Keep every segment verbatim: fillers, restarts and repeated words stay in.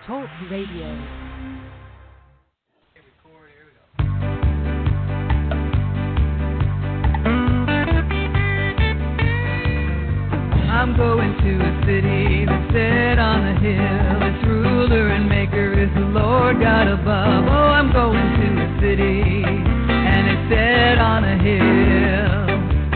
Talk Radio. I'm going to a city that's set on a hill. Its ruler and maker is the Lord God above. Oh, I'm going to a city and it's set on a hill.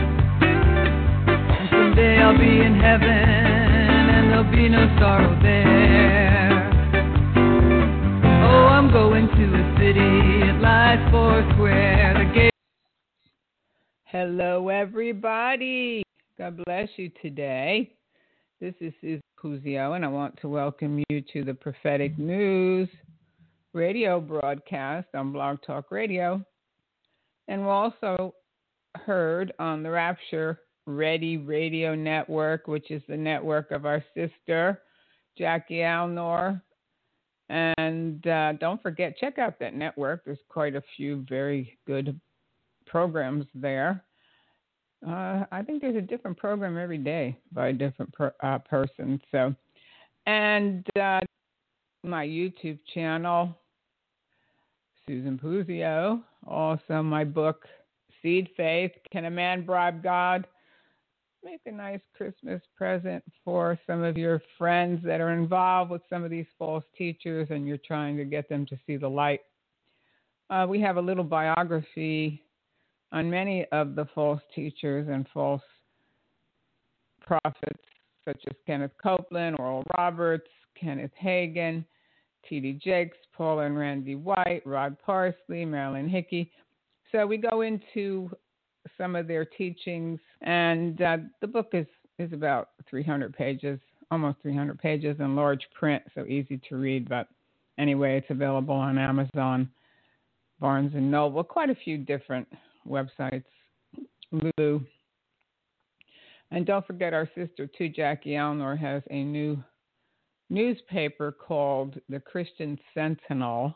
And someday I'll be in heaven and there'll be no sorrow there. Oh, I'm going to a city, it lies four square. The gate. Hello, everybody. God bless you today. This is Susan Puzio, and I want to welcome you to the Prophetic News radio broadcast on Blog Talk Radio. And we're also heard on the Rapture Ready Radio Network, which is the network of our sister, Jackie Alnor. And uh, don't forget, check out that network. There's quite a few very good programs there. Uh, I think there's a different program every day by a different per, uh, person. So, and uh, my YouTube channel, Susan Puzio. Also, my book, Seed Faith: Can a Man Bribe God? Make a nice Christmas present for some of your friends that are involved with some of these false teachers, and you're trying to get them to see the light. Uh, we have a little biography on many of the false teachers and false prophets, such as Kenneth Copeland, Oral Roberts, Kenneth Hagin, T D Jakes, Paul and Randy White, Rod Parsley, Marilyn Hickey. So we go into some of their teachings, and uh, the book is, is about three hundred pages, almost three hundred pages in large print, so easy to read. But anyway, it's available on Amazon, Barnes and Noble, quite a few different websites, Lulu. And don't forget, our sister too, Jackie Alnor, has a new newspaper called the Christian Sentinel,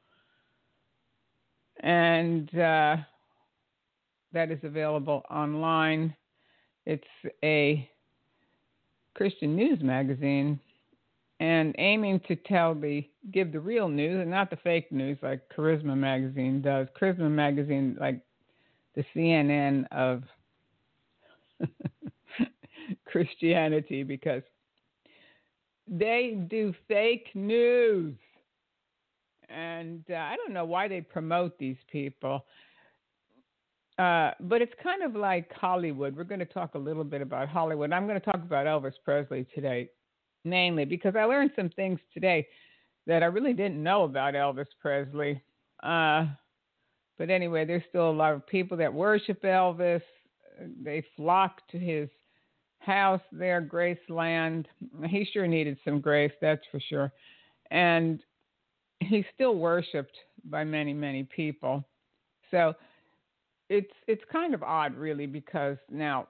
and uh, that is available online. It's a Christian news magazine and aiming to tell the give the real news and not the fake news like Charisma Magazine does. Charisma Magazine, like the C N N of Christianity, because they do fake news. And uh, I don't know why they promote these people. Uh, but it's kind of like Hollywood. We're going to talk a little bit about Hollywood. I'm going to talk about Elvis Presley today, mainly because I learned some things today that I really didn't know about Elvis Presley. Uh But anyway, there's still a lot of people that worship Elvis. They flock to his house there, Graceland. He sure needed some grace, that's for sure. And he's still worshipped by many, many people. So it's it's kind of odd, really, because now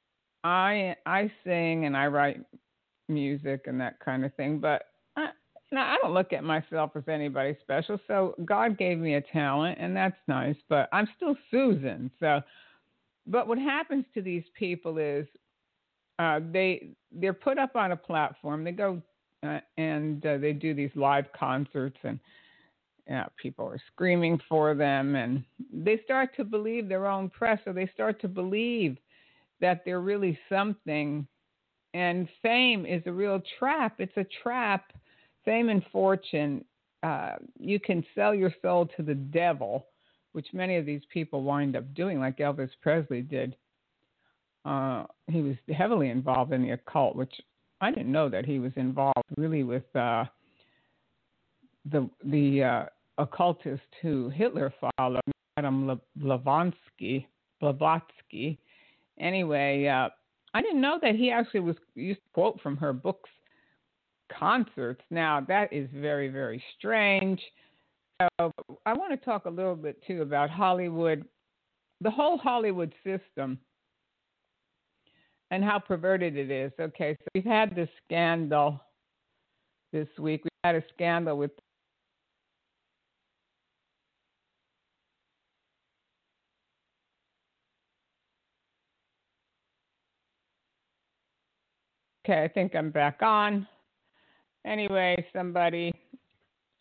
I I sing and I write music and that kind of thing, but I, Now, I don't look at myself as anybody special, so God gave me a talent, and that's nice, but I'm still Susan. So, but what happens to these people is uh, they, they're put up on a platform. They go uh, and uh, they do these live concerts, and you know, people are screaming for them, and they start to believe their own press, or they start to believe that they're really something, and fame is a real trap. It's a trap. Fame and fortune, uh, you can sell your soul to the devil, which many of these people wind up doing, like Elvis Presley did. Uh, he was heavily involved in the occult, which I didn't know that he was involved really with uh, the the uh, occultist who Hitler followed, Adam Blavatsky. Blavatsky. Anyway, uh, I didn't know that he actually was used to quote from her books. Concerts. Now, that is very, very strange. So I want to talk a little bit, too, about Hollywood, the whole Hollywood system, and how perverted it is. Okay, so we've had this scandal this week. We had a scandal with Okay, I think I'm back on. Anyway, somebody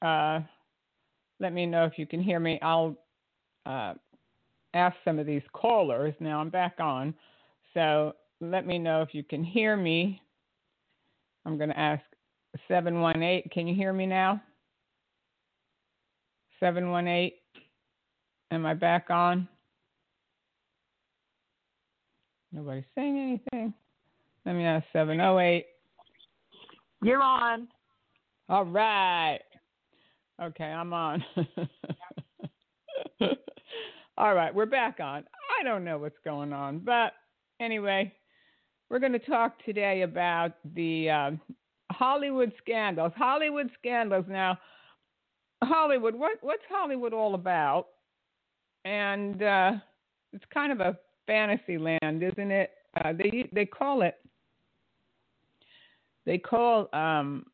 uh, let me know if you can hear me. I'll uh, ask some of these callers. Now I'm back on. So let me know if you can hear me. I'm going to ask seven one eight. Can you hear me now? seven one eight. Am I back on? Nobody's saying anything. Let me ask seven oh eight. You're on. All right. Okay, I'm on. All right, we're back on. I don't know what's going on, but anyway, we're going to talk today about the uh, Hollywood scandals. Hollywood scandals. Now, Hollywood, what, what's Hollywood all about? And uh, it's kind of a fantasy land, isn't it? Uh, they they call it. They call um,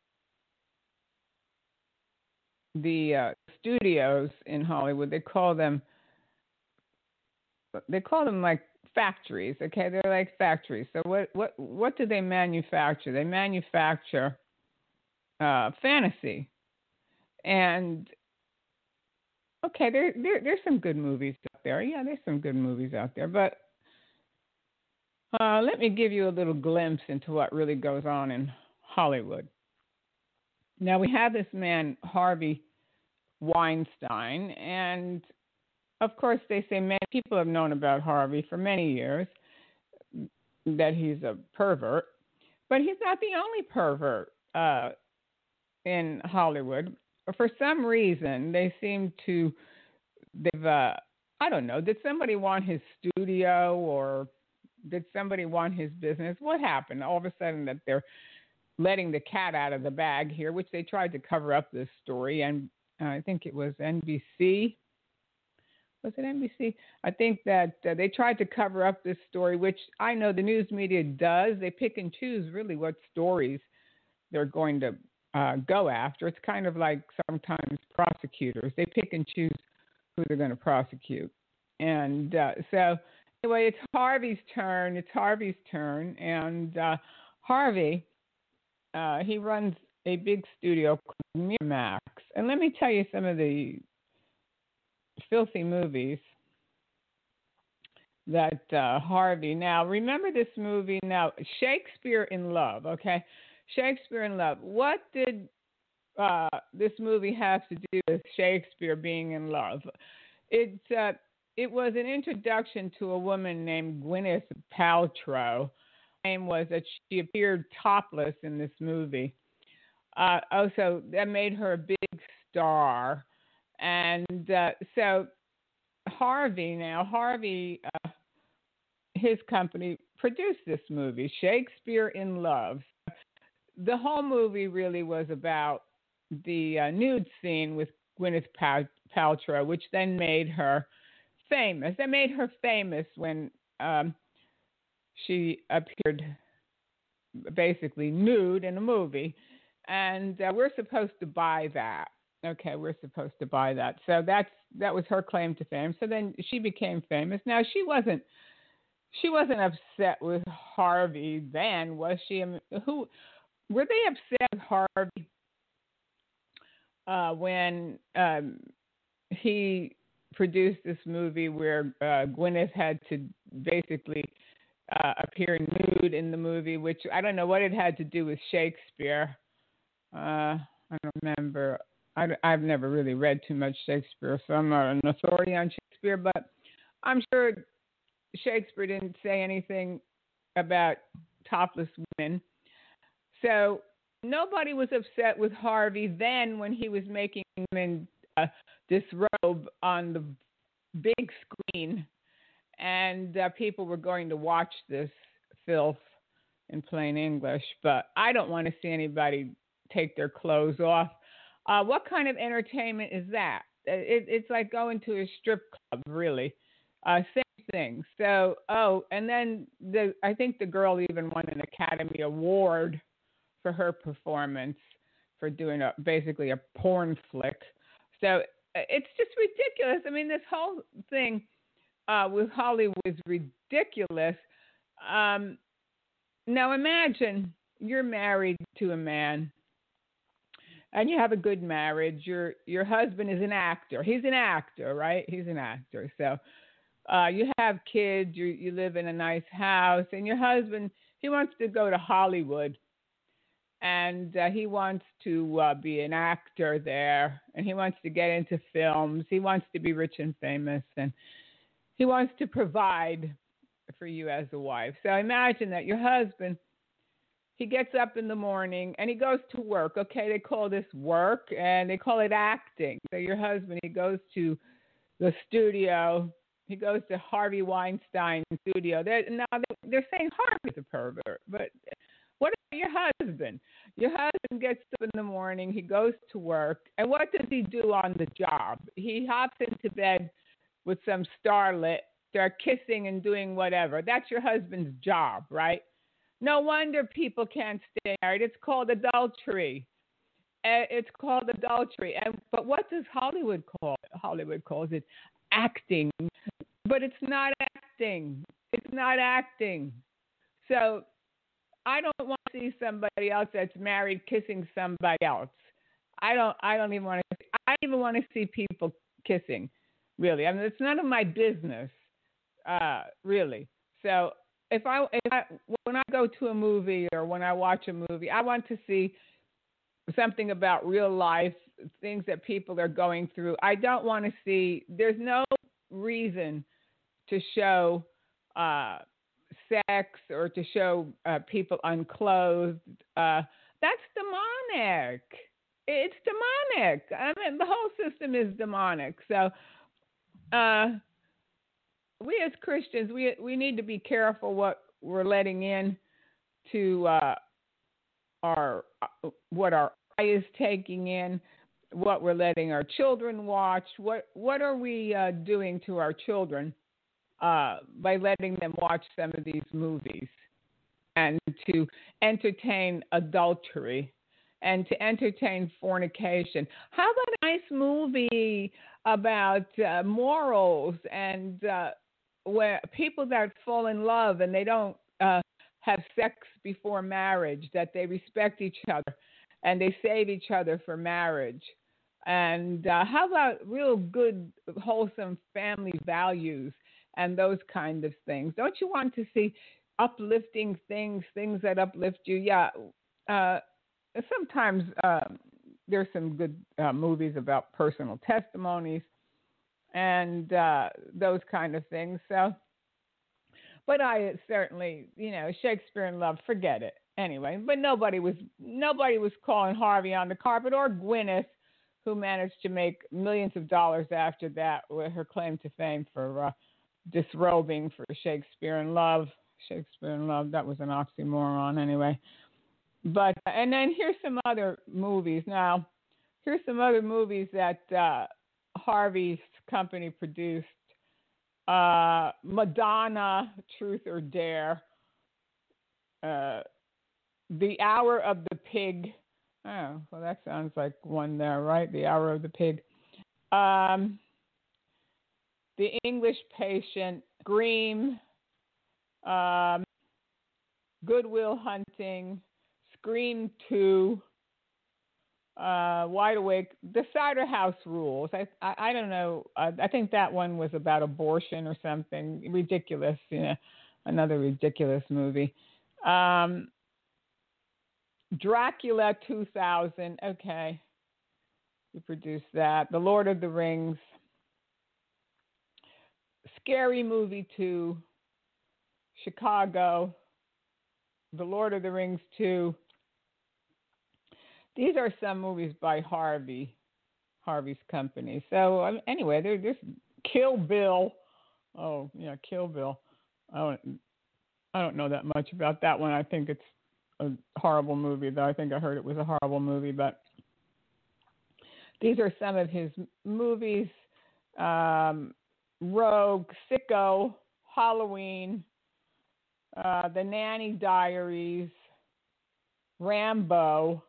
the uh, studios in Hollywood. They call them. They call them like factories. Okay, they're like factories. So what what what do they manufacture? They manufacture uh, fantasy. And okay, there, there there's some good movies out there. Yeah, there's some good movies out there. But uh, let me give you a little glimpse into what really goes on in Hollywood. Now we have this man Harvey Weinstein, and of course they say many people have known about Harvey for many years, that he's a pervert, but he's not the only pervert uh, in Hollywood. For some reason, they seem to, they've, uh, I don't know, did somebody want his studio or did somebody want his business? What happened? All of a sudden that they're letting the cat out of the bag here, which they tried to cover up this story. And uh, I think it was N B C. Was it N B C? I think that uh, they tried to cover up this story, which I know the news media does. They pick and choose really what stories they're going to uh, go after. It's kind of like sometimes prosecutors. They pick and choose who they're going to prosecute. And uh, so anyway, it's Harvey's turn. It's Harvey's turn. And uh, Harvey, uh, he runs a big studio called Miramax. And let me tell you some of the filthy movies that uh, Harvey. Now, remember this movie now, Shakespeare in Love, okay? Shakespeare in Love. What did uh, this movie have to do with Shakespeare being in love? It, uh, it was an introduction to a woman named Gwyneth Paltrow. Her name was that she appeared topless in this movie. Uh, also, that made her a big star. And uh, so Harvey now, Harvey, uh, his company produced this movie, Shakespeare in Love. The whole movie really was about the uh, nude scene with Gwyneth Paltrow, which then made her famous. That made her famous when um, she appeared basically nude in a movie. And uh, we're supposed to buy that. Okay, we're supposed to buy that. So that's that was her claim to fame. So then she became famous. Now she wasn't she wasn't upset with Harvey then, was she? Who were they upset with Harvey uh, when um, he produced this movie where uh, Gwyneth had to basically uh, appear nude in the movie, which I don't know what it had to do with Shakespeare. Uh, I don't remember. I, I've never really read too much Shakespeare, so I'm not an authority on Shakespeare, but I'm sure Shakespeare didn't say anything about topless women. So nobody was upset with Harvey then when he was making women uh, disrobe on the big screen, and uh, people were going to watch this filth in plain English. But I don't want to see anybody take their clothes off. Uh, what kind of entertainment is that? It, it's like going to a strip club, really. Uh, same thing. So, oh, and then the I think the girl even won an Academy Award for her performance for doing a basically a porn flick. So it's just ridiculous. I mean, this whole thing uh, with Hollywood is ridiculous. Um, now imagine you're married to a man, and you have a good marriage. Your your husband is an actor. He's an actor, right? He's an actor. So uh, you have kids. You you live in a nice house, and your husband, he wants to go to Hollywood, and uh, he wants to uh, be an actor there, and he wants to get into films. He wants to be rich and famous, and he wants to provide for you as a wife. So imagine that your husband, he gets up in the morning and he goes to work. Okay, they call this work and they call it acting. So your husband, he goes to the studio. He goes to Harvey Weinstein's studio. They're, now they're saying Harvey's a pervert, but what about your husband? Your husband gets up in the morning. He goes to work, and what does he do on the job? He hops into bed with some starlet. They're kissing and doing whatever. That's your husband's job, right? No wonder people can't stay married. It's called adultery. Uh, It's called adultery. And but what does Hollywood call it? Hollywood calls it acting. But it's not acting. It's not acting. So I don't want to see somebody else that's married kissing somebody else. I don't. I don't even want to. I don't even want to see people kissing. Really, I mean, it's none of my business. Uh, really. So if I, if I when I go to a movie or when I watch a movie, I want to see something about real life, things that people are going through. I don't want to see. There's no reason to show uh, sex or to show uh, people unclothed. Uh, that's demonic. It's demonic. I mean, the whole system is demonic. So, uh, we as Christians, we we need to be careful what we're letting in to uh, our what our eye is taking in, what we're letting our children watch. What what are we uh, doing to our children uh, by letting them watch some of these movies and to entertain adultery and to entertain fornication? How about a nice movie about uh, morals and uh, where people that fall in love and they don't uh, have sex before marriage, that they respect each other and they save each other for marriage? And uh, how about real good, wholesome family values and those kind of things? Don't you want to see uplifting things, things that uplift you? Yeah. Uh, sometimes uh, there's some good uh, movies about personal testimonies and uh, those kind of things. So, but I certainly, you know, Shakespeare in Love, forget it anyway. But nobody was nobody was calling Harvey on the carpet, or Gwyneth, who managed to make millions of dollars after that with her claim to fame for uh, disrobing for Shakespeare in Love. Shakespeare in Love, that was an oxymoron anyway. But and then here's some other movies. Now, here's some other movies that uh, Harvey's company produced. Uh, Madonna, Truth or Dare. Uh, The Hour of the Pig. Oh, well, that sounds like one there, right? The Hour of the Pig. Um, the English Patient. Scream. Um, Good Will Hunting. Scream two. Uh, Wide Awake, The Cider House Rules. I, I, I don't know. Uh, I think that one was about abortion or something ridiculous. You know, another ridiculous movie. Um, Dracula two thousand. Okay, we produced that. The Lord of the Rings. Scary Movie two. Chicago. The Lord of the Rings two. These are some movies by Harvey, Harvey's company. So um, anyway, there's this Kill Bill. Oh yeah, Kill Bill. I don't, I don't know that much about that one. I think it's a horrible movie, though. I think I heard it was a horrible movie. But these are some of his movies: um, Rogue, Sicko, Halloween, uh, The Nanny Diaries, Rambo.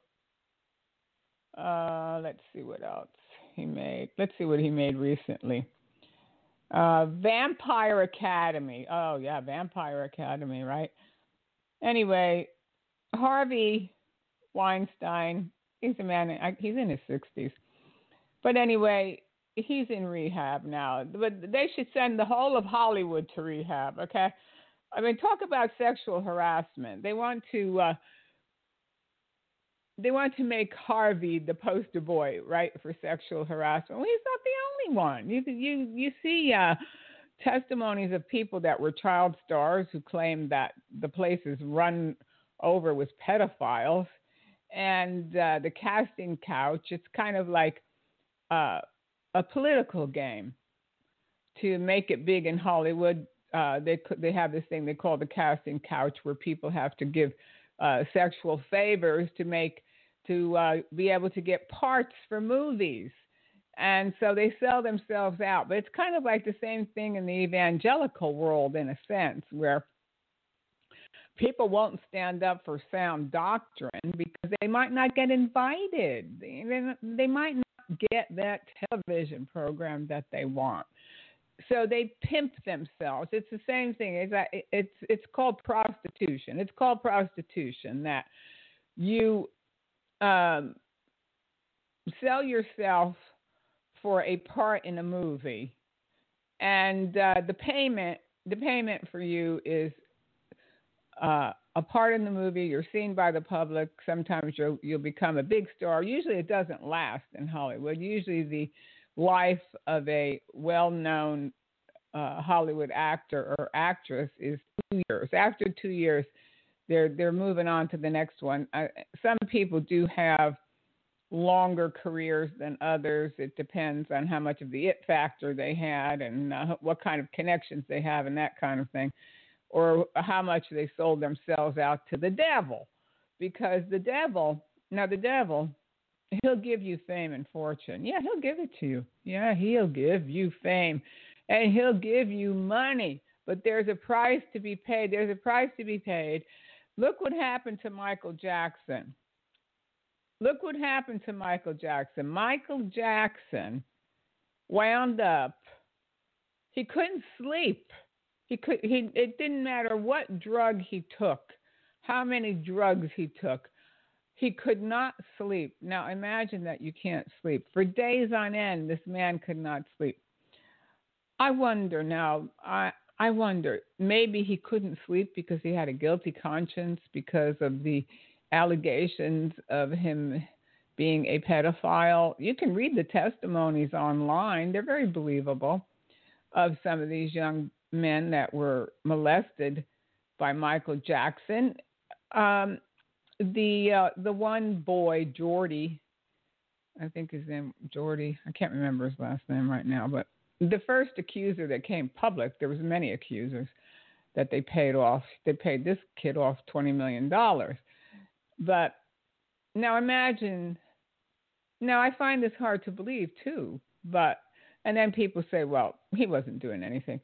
Uh, let's see what else he made. Let's see what he made recently. Uh, Vampire Academy. Oh, yeah, Vampire Academy, right? Anyway, Harvey Weinstein, He's a man. He's in his sixties. But anyway, he's in rehab now. But they should send the whole of Hollywood to rehab. Okay. I mean, talk about sexual harassment. They want to. Uh, They want to make Harvey the poster boy, right, for sexual harassment. Well, he's not the only one. You you you see uh, testimonies of people that were child stars who claim that the place is run over with pedophiles, and uh, the casting couch. It's kind of like uh, a political game to make it big in Hollywood. Uh, they they have this thing they call the casting couch, where people have to give uh, sexual favors to make to uh, be able to get parts for movies. And so they sell themselves out. But it's kind of like the same thing in the evangelical world, in a sense, where people won't stand up for sound doctrine because they might not get invited. They, they might not get that television program that they want. So they pimp themselves. It's the same thing. It's, it's, it's called prostitution. It's called prostitution, that you Um, sell yourself for a part in a movie, and uh, the payment the payment for you is uh, a part in the movie. You're seen by the public. Sometimes you'll you'll become a big star. Usually, it doesn't last in Hollywood. Usually, the life of a well-known uh, Hollywood actor or actress is two years. After two years, They're they're moving on to the next one. Uh, some people do have longer careers than others. It depends on how much of the it factor they had and uh, what kind of connections they have and that kind of thing, or how much they sold themselves out to the devil. Because the devil, now the devil, he'll give you fame and fortune. Yeah, he'll give it to you. Yeah, he'll give you fame, and he'll give you money. But there's a price to be paid. There's a price to be paid. Look what happened to Michael Jackson. Look what happened to Michael Jackson. Michael Jackson wound up, he couldn't sleep. He could he it didn't matter what drug he took, how many drugs he took. He could not sleep. Now imagine that you can't sleep. For days on end, this man could not sleep. I wonder now, I I wonder, maybe he couldn't sleep because he had a guilty conscience because of the allegations of him being a pedophile. You can read the testimonies online. They're very believable, of some of these young men that were molested by Michael Jackson. Um, the uh, the one boy, Jordy, I think his name Jordy. I can't remember his last name right now, but the first accuser that came public, there was many accusers that they paid off. They paid this kid off twenty million dollars. But now imagine, now I find this hard to believe too, but, and then people say, well, he wasn't doing anything.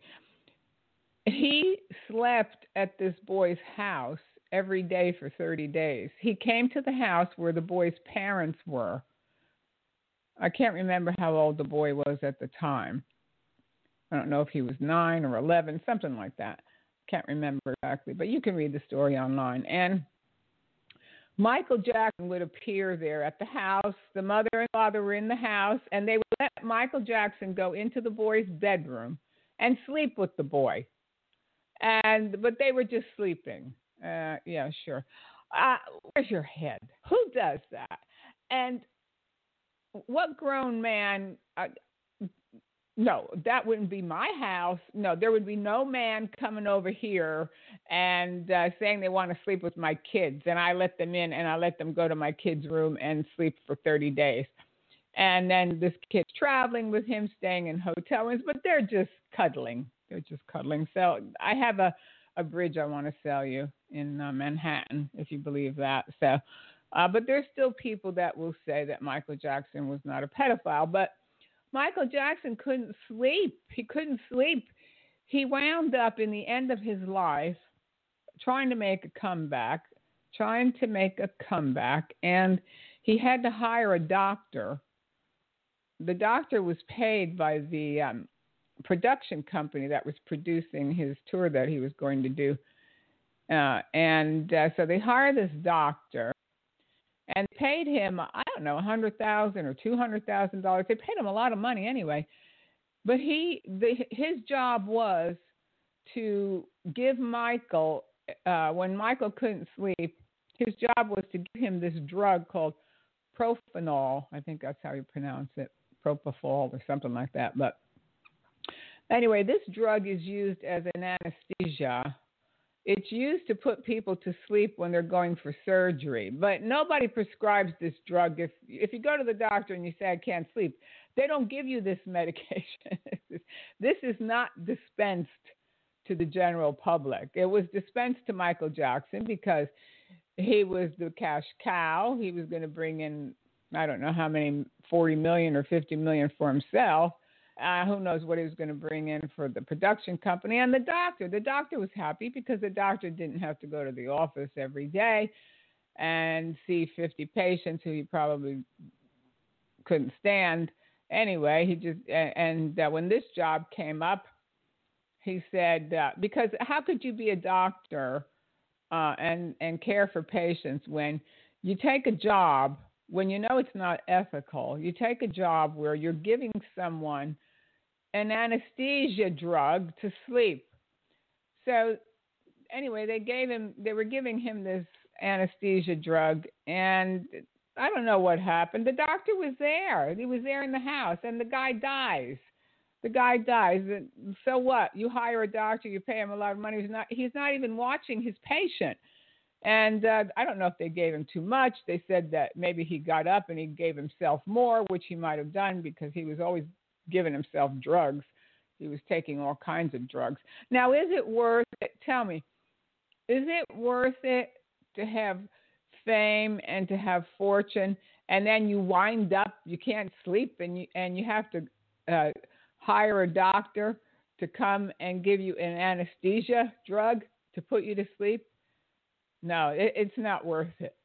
He slept at this boy's house every day for thirty days. He came to the house where the boy's parents were. I can't remember how old the boy was at the time. I don't know if he was nine or eleven, something like that. Can't remember exactly, but you can read the story online. And Michael Jackson would appear there at the house. The mother and father were in the house, and they would let Michael Jackson go into the boy's bedroom and sleep with the boy. And but they were just sleeping. Uh, yeah, sure. Uh, where's your head? Who does that? And what grown man? Uh, no, that wouldn't be my house. No, there would be no man coming over here and uh, saying they want to sleep with my kids, and I let them in and I let them go to my kid's room and sleep for thirty days. And then this kid's traveling with him, staying in hotel rooms, but they're just cuddling. They're just cuddling. So I have a, a bridge I want to sell you in uh, Manhattan, if you believe that. So, uh, but there's still people that will say that Michael Jackson was not a pedophile. But Michael Jackson couldn't sleep. He couldn't sleep. He wound up in the end of his life trying to make a comeback, trying to make a comeback, and he had to hire a doctor. The doctor was paid by the um, production company that was producing his tour that he was going to do. Uh, and uh, so they hired this doctor, and paid him, I don't know, a hundred thousand or two hundred thousand dollars. They paid him a lot of money anyway. But he, the, his job was to give Michael, uh, when Michael couldn't sleep, his job was to give him this drug called Propanol. I think that's how you pronounce it, propofol or something like that. But anyway, this drug is used as an anesthesia. It's used to put people to sleep when they're going for surgery, but nobody prescribes this drug. If if you go to the doctor and you say, I can't sleep, they don't give you this medication. This is not dispensed to the general public. It was dispensed to Michael Jackson because he was the cash cow. He was going to bring in, I don't know how many, forty million or fifty million for himself. Uh, who knows what he was going to bring in for the production company. And the doctor, the doctor was happy because the doctor didn't have to go to the office every day and see fifty patients who he probably couldn't stand. Anyway, he just, and uh, when this job came up, he said, uh, because how could you be a doctor uh, and, and care for patients when you take a job, when you know it's not ethical, you take a job where you're giving someone an anesthesia drug to sleep. So anyway, they gave him, they were giving him this anesthesia drug, and I don't know what happened. The doctor was there. He was there in the house, and the guy dies. The guy dies. So what? You hire a doctor, you pay him a lot of money. He's not, he's not even watching his patient. And uh, I don't know if they gave him too much. They said that maybe he got up and he gave himself more, which he might have done because he was always giving himself drugs. He was taking all kinds of drugs. Now, is it worth it? Tell me, is it worth it to have fame and to have fortune, and then you wind up, you can't sleep, and you and you have to uh, hire a doctor to come and give you an anesthesia drug to put you to sleep? No, it, it's not worth it.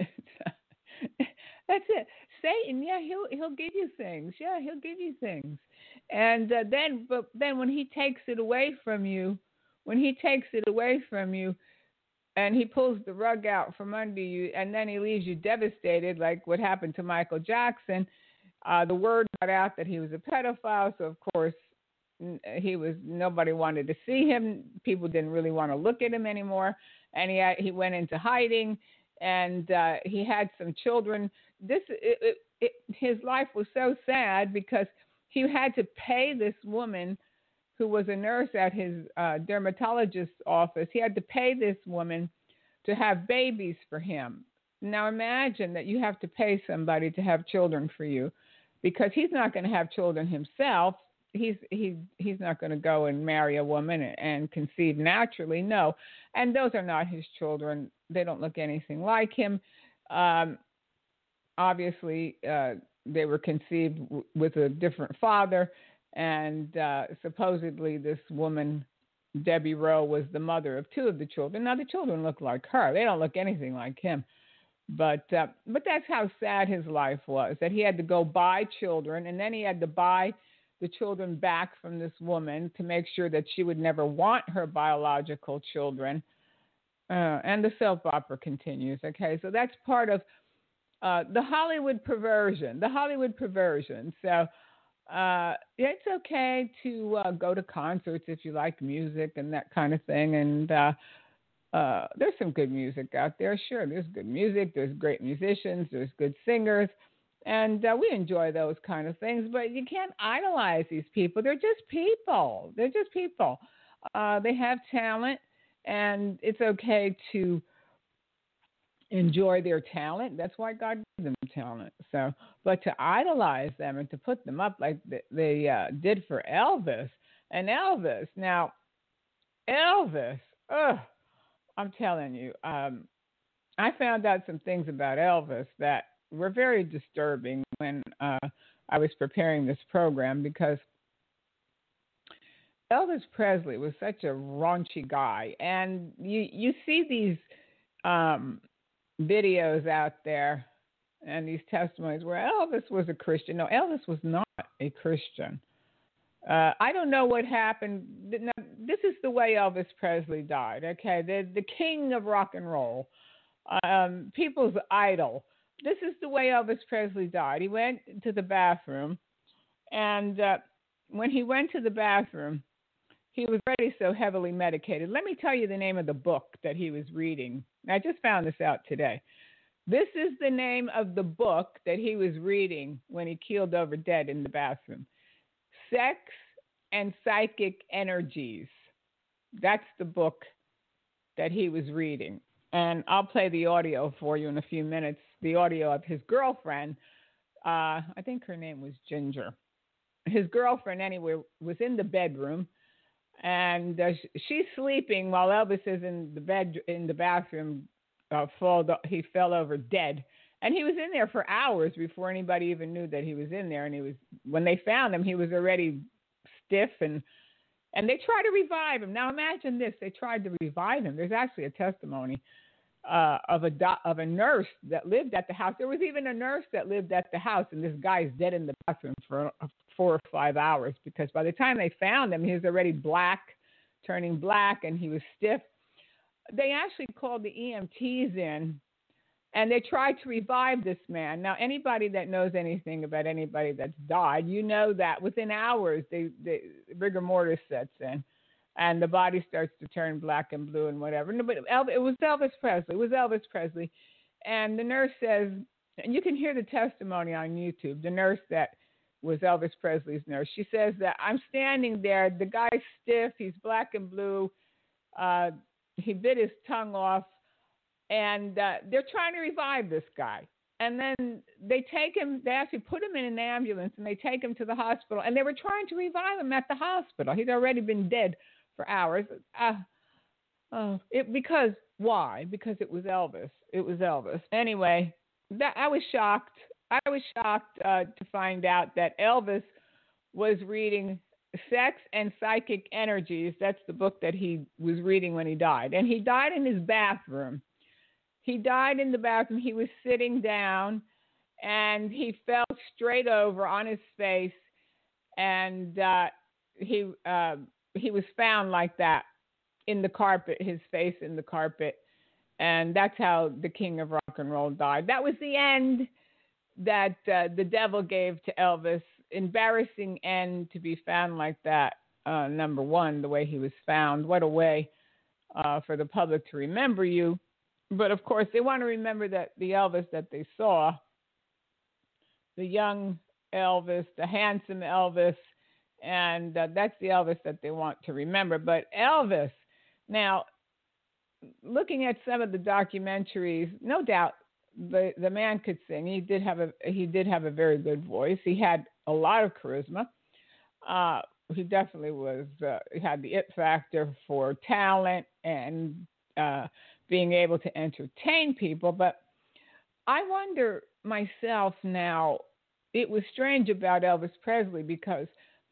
That's it. Satan, yeah, he'll he'll give you things. Yeah, he'll give you things, and uh, then but then when he takes it away from you, when he takes it away from you, and he pulls the rug out from under you, and then he leaves you devastated, like what happened to Michael Jackson. Uh, the word got out that he was a pedophile, so of course he was. Nobody wanted to see him. People didn't really want to look at him anymore, and he had, he went into hiding, and uh, he had some children. This it, it, it, his life was so sad because he had to pay this woman who was a nurse at his uh, dermatologist's office. He had to pay this woman to have babies for him. Now imagine that you have to pay somebody to have children for you, because he's not going to have children himself. He's he he's not going to go and marry a woman and conceive naturally. No, and those are not his children. They don't look anything like him. Um, obviously, uh, they were conceived w- with a different father, and uh, supposedly this woman, Debbie Rowe, was the mother of two of the children. Now the children look like her. They don't look anything like him. But uh, but that's how sad his life was, that he had to go buy children, and then he had to buy the children back from this woman to make sure that she would never want her biological children. Uh, and the soap opera continues. Okay, so that's part of uh, the Hollywood perversion, the Hollywood perversion. So uh, it's okay to uh, go to concerts if you like music and that kind of thing. And uh, uh, there's some good music out there. Sure, there's good music. There's great musicians. There's good singers. And uh, we enjoy those kind of things, but you can't idolize these people. They're just people. They're just people. Uh, they have talent, and it's okay to enjoy their talent. That's why God gave them talent. So, but to idolize them and to put them up like they, they uh, did for Elvis, and Elvis. Now, Elvis, ugh, I'm telling you, um, I found out some things about Elvis that were very disturbing when uh, I was preparing this program, because Elvis Presley was such a raunchy guy. And you, you see these um, videos out there and these testimonies where Elvis was a Christian. No, Elvis was not a Christian. Uh, I don't know what happened. Now, this is the way Elvis Presley died, okay? The, the king of rock and roll, um, people's idol. this is the way Elvis Presley died. He went to the bathroom, and uh, when he went to the bathroom, he was already so heavily medicated. Let me tell you the name of the book that he was reading. I just found this out today. This is the name of the book that he was reading when he keeled over dead in the bathroom. Sex and Psychic Energies. That's the book that he was reading. And I'll play the audio for you in a few minutes, the audio of his girlfriend. Uh, I think her name was Ginger. His girlfriend, anyway, was in the bedroom, and uh, she's sleeping while Elvis is in the bed in the bathroom. Uh, fall, he fell over dead, and he was in there for hours before anybody even knew that he was in there. And he was when they found him, he was already stiff, and and they tried to revive him. Now imagine this: they tried to revive him. There's actually a testimony uh, of a do- of a nurse that lived at the house. There was even a nurse that lived at the house, and this guy's dead in the bathroom for four or five hours because by the time they found him, he was already black, turning black, and he was stiff. They actually called the E M Ts in, and they tried to revive this man. Now, anybody that knows anything about anybody that's died, you know that within hours, they, they rigor mortis sets in, and the body starts to turn black and blue and whatever. No, but Elvis, it was Elvis Presley. It was Elvis Presley. And the nurse says, and you can hear the testimony on YouTube, the nurse that was Elvis Presley's nurse. She says that I'm standing there. The guy's stiff. He's black and blue. Uh, he bit his tongue off. And uh, they're trying to revive this guy. And then they take him, they actually put him in an ambulance, and they take him to the hospital. And they were trying to revive him at the hospital. He'd already been dead for hours. Uh, uh, it, because, why? Because it was Elvis. It was Elvis. Anyway, that, I was shocked. I was shocked uh, to find out that Elvis was reading Sex and Psychic Energies. That's the book that he was reading when he died. And he died in his bathroom. He died in the bathroom. He was sitting down, and he fell straight over on his face, and uh, he uh, he was found like that in the carpet, his face in the carpet, and that's how the King of Rock and Roll died. That was the end that uh, the devil gave to Elvis. Embarrassing end to be found like that. Uh, number one, the way he was found. What a way uh, for the public to remember you. But, of course, they want to remember that the Elvis that they saw, the young Elvis, the handsome Elvis, and uh, that's the Elvis that they want to remember. But Elvis, now, looking at some of the documentaries, no doubt the, the man could sing. He did have a he did have a very good voice. He had a lot of charisma. Uh, he definitely was uh, he had the it factor for talent and uh, being able to entertain people. But I wonder myself now, it was strange about Elvis Presley because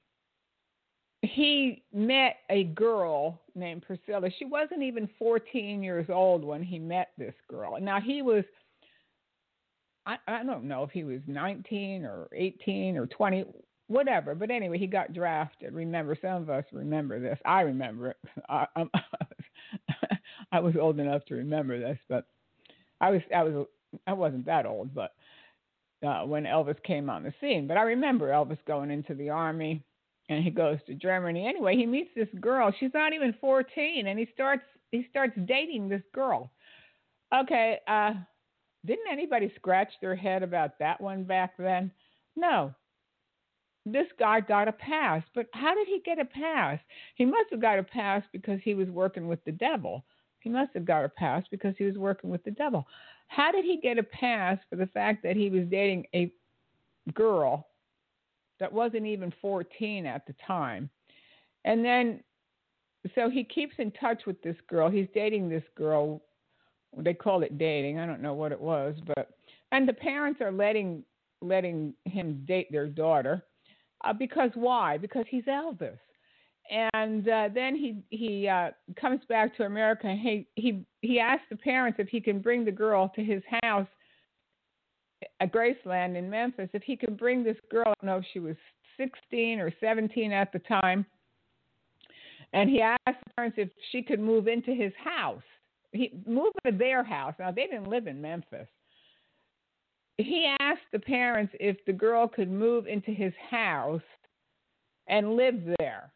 he met a girl named Priscilla. She wasn't even fourteen years old when he met this girl. Now, he was, I, I don't know if he was nineteen or eighteen or twenty, whatever. But anyway, he got drafted. Remember, some of us remember this. I remember it. I, I'm, I was old enough to remember this, but I was I was I wasn't that old, but uh, when Elvis came on the scene. But I remember Elvis going into the army, and he goes to Germany. Anyway, he meets this girl. She's not even fourteen, and he starts he starts dating this girl. Okay, uh, didn't anybody scratch their head about that one back then? No. This guy got a pass, but how did he get a pass? He must have got a pass because he was working with the devil. He must have got a pass because he was working with the devil. How did he get a pass for the fact that he was dating a girl that wasn't even fourteen at the time? And then, so he keeps in touch with this girl. He's dating this girl. They call it dating. I don't know what it was, but, and the parents are letting, letting him date their daughter. Uh, because why? Because he's Elvis. And uh, then he he uh, comes back to America. And he he he asks the parents if he can bring the girl to his house at Graceland in Memphis. If he can bring this girl, I don't know if she was sixteen or seventeen at the time. And he asked the parents if she could move into his house. He moved to their house. Now they didn't live in Memphis. he asked the parents if the girl could move into his house and live there.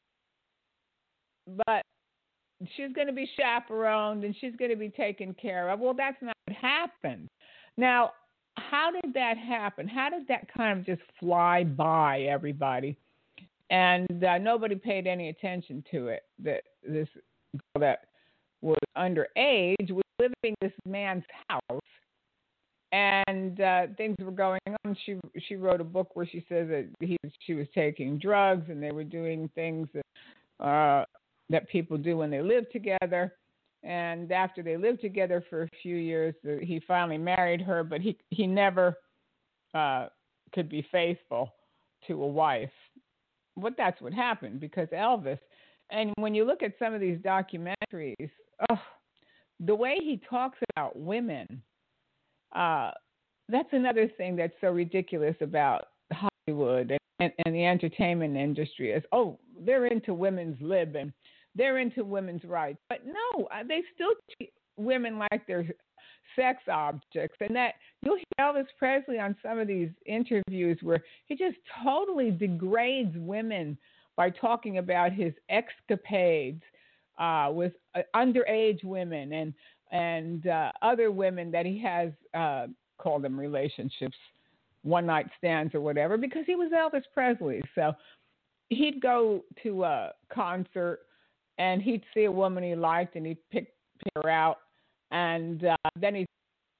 But she's going to be chaperoned and she's going to be taken care of. Well, that's not what happened. Now, how did that happen? How did that kind of just fly by everybody? And uh, nobody paid any attention to it. That this girl that was underage was living in this man's house, and uh, things were going on. She she wrote a book where she says that he she was taking drugs and they were doing things that uh, that people do when they live together. And after they lived together for a few years, uh, he finally married her, but he he never uh, could be faithful to a wife. But that's what happened because Elvis. And when you look at some of these documentaries, oh, the way he talks about women, uh, that's another thing that's so ridiculous about Hollywood and, and, and the entertainment industry is, oh, they're into women's lib and they're into women's rights. But no, they still treat women like they're sex objects. And that you'll hear Elvis Presley on some of these interviews where he just totally degrades women by talking about his escapades uh, with uh, underage women and and uh, other women that he has uh, called them relationships, one night stands or whatever, because he was Elvis Presley. So he'd go to a concert and he'd see a woman he liked and he'd pick, pick her out, and uh, then he'd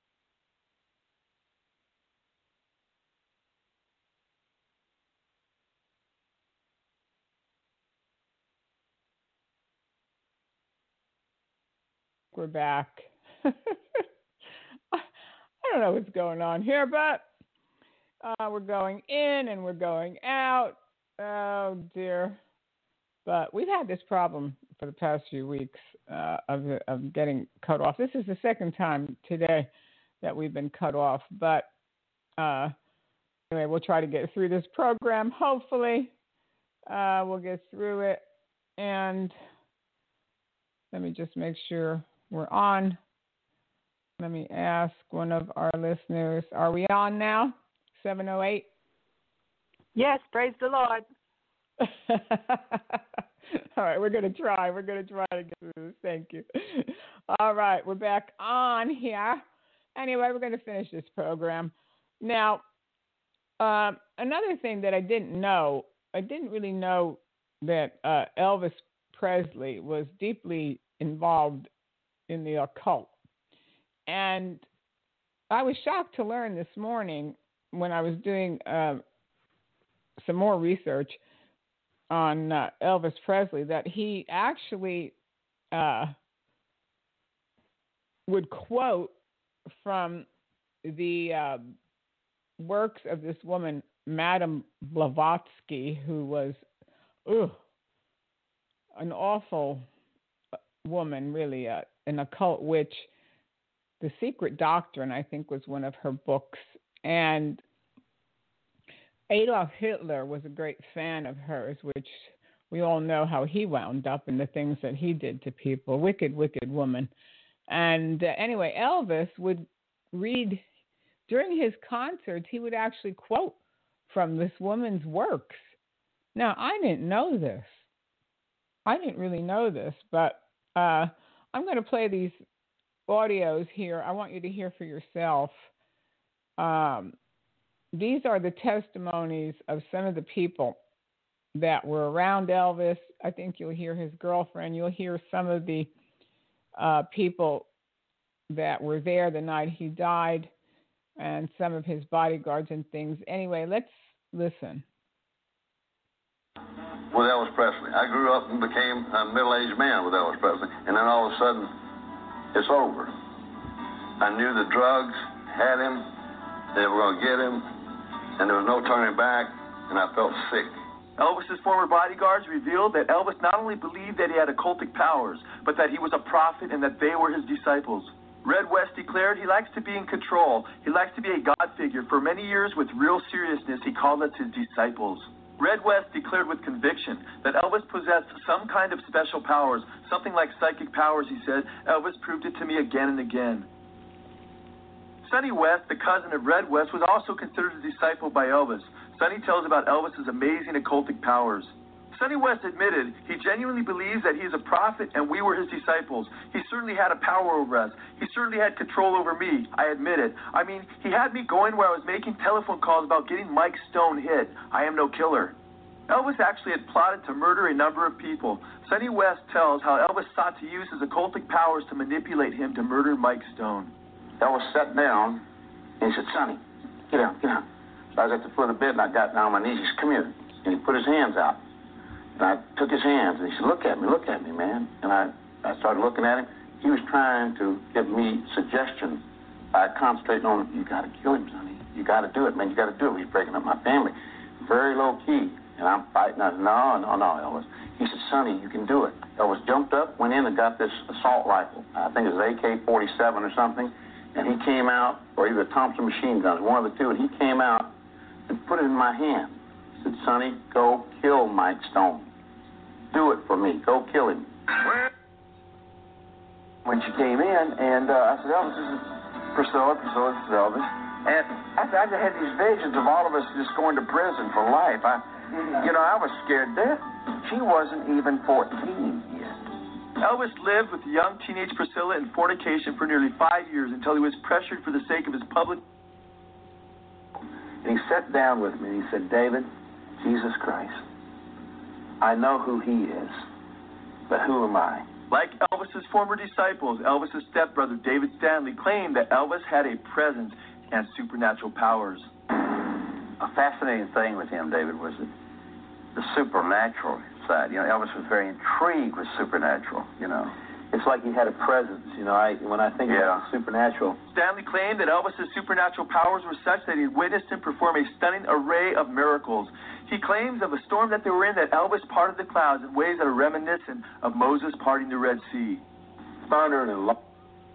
we're back. I don't know what's going on here, but uh, we're going in and we're going out. Oh, dear. But we've had this problem for the past few weeks uh, of, of getting cut off. This is the second time today that we've been cut off. But uh, anyway, we'll try to get through this program. Hopefully, uh, we'll get through it. And let me just make sure we're on. Let me ask one of our listeners, are we on now? seven oh eight? Yes, praise the Lord. All right, we're going to try. We're going to try to get through this. Thank you. All right, we're back on here. Anyway, we're going to finish this program. Now, um, another thing that I didn't know, I didn't really know that uh, Elvis Presley was deeply involved in the occult. And I was shocked to learn this morning when I was doing uh, some more research on uh, Elvis Presley that he actually uh, would quote from the uh, works of this woman, Madame Blavatsky, who was ugh, an awful woman, really, uh, an occult witch. The Secret Doctrine, I think, was one of her books. And Adolf Hitler was a great fan of hers, which we all know how he wound up and the things that he did to people. Wicked, wicked woman. And uh, anyway, Elvis would read, during his concerts, he would actually quote from this woman's works. Now, I didn't know this. I didn't really know this, but uh, I'm going to play these audios here. I want you to hear for yourself. Um, these are the testimonies of some of the people that were around Elvis. I think you'll hear his girlfriend. You'll hear some of the uh, people that were there the night he died and some of his bodyguards and things. Anyway, let's listen. With Elvis Presley. I grew up and became a middle-aged man with Elvis Presley, and then all of a sudden, it's over. I knew the drugs had him, they were going to get him, and there was no turning back, and I felt sick. Elvis's former bodyguards revealed that Elvis not only believed that he had occultic powers, but that he was a prophet and that they were his disciples. Red West declared he likes to be in control. He likes to be a God figure. For many years, with real seriousness, he called us his disciples. Red West declared with conviction that Elvis possessed some kind of special powers, something like psychic powers, he said. Elvis proved it to me again and again. Sonny West, the cousin of Red West, was also considered a disciple by Elvis. Sonny tells about Elvis's amazing occultic powers. Sonny West admitted he genuinely believes that he is a prophet and we were his disciples. He certainly had a power over us. He certainly had control over me. I admit it. I mean, he had me going where I was making telephone calls about getting Mike Stone hit. I am no killer. Elvis actually had plotted to murder a number of people. Sonny West tells how Elvis sought to use his occultic powers to manipulate him to murder Mike Stone. Elvis sat down and he said, Sonny, get down, get down. So I was at the foot of the bed and I got down on my knees. He said, come here. And he put his hands out. And I took his hands and he said, look at me, look at me, man. And I, I started looking at him. He was trying to give me suggestion by concentrating on, you got to kill him, Sonny. You got to do it, man. You got to do it. He's breaking up my family. Very low key. And I'm fighting. I said, no, no, no, Elvis. He said, Sonny, you can do it. Elvis jumped up, went in and got this assault rifle. I think it was A K forty-seven or something. And he came out, or either Thompson machine guns, one of the two. And he came out and put it in my hand. He said, Sonny, go kill Mike Stone. Do it for me. Go kill him. When she came in, and uh, I said, Elvis, this is Priscilla. Priscilla, this is Elvis. And I, I just had these visions of all of us just going to prison for life. I, you know, I was scared to death. She wasn't even fourteen yet. Elvis lived with young teenage Priscilla in fornication for nearly five years until he was pressured for the sake of his public. And he sat down with me and he said, David, Jesus Christ, I know who he is, but who am I? Like Elvis's former disciples, Elvis's stepbrother David Stanley claimed that Elvis had a presence and supernatural powers. A fascinating thing with him, David, was the, the supernatural side. You know, Elvis was very intrigued with supernatural, you know. It's like he had a presence, you know, I, when I think yeah. about supernatural. Stanley claimed that Elvis's supernatural powers were such that he witnessed him perform a stunning array of miracles. He claims of a storm that they were in that Elvis parted the clouds in ways that are reminiscent of Moses parting the Red Sea. Thunder and lo-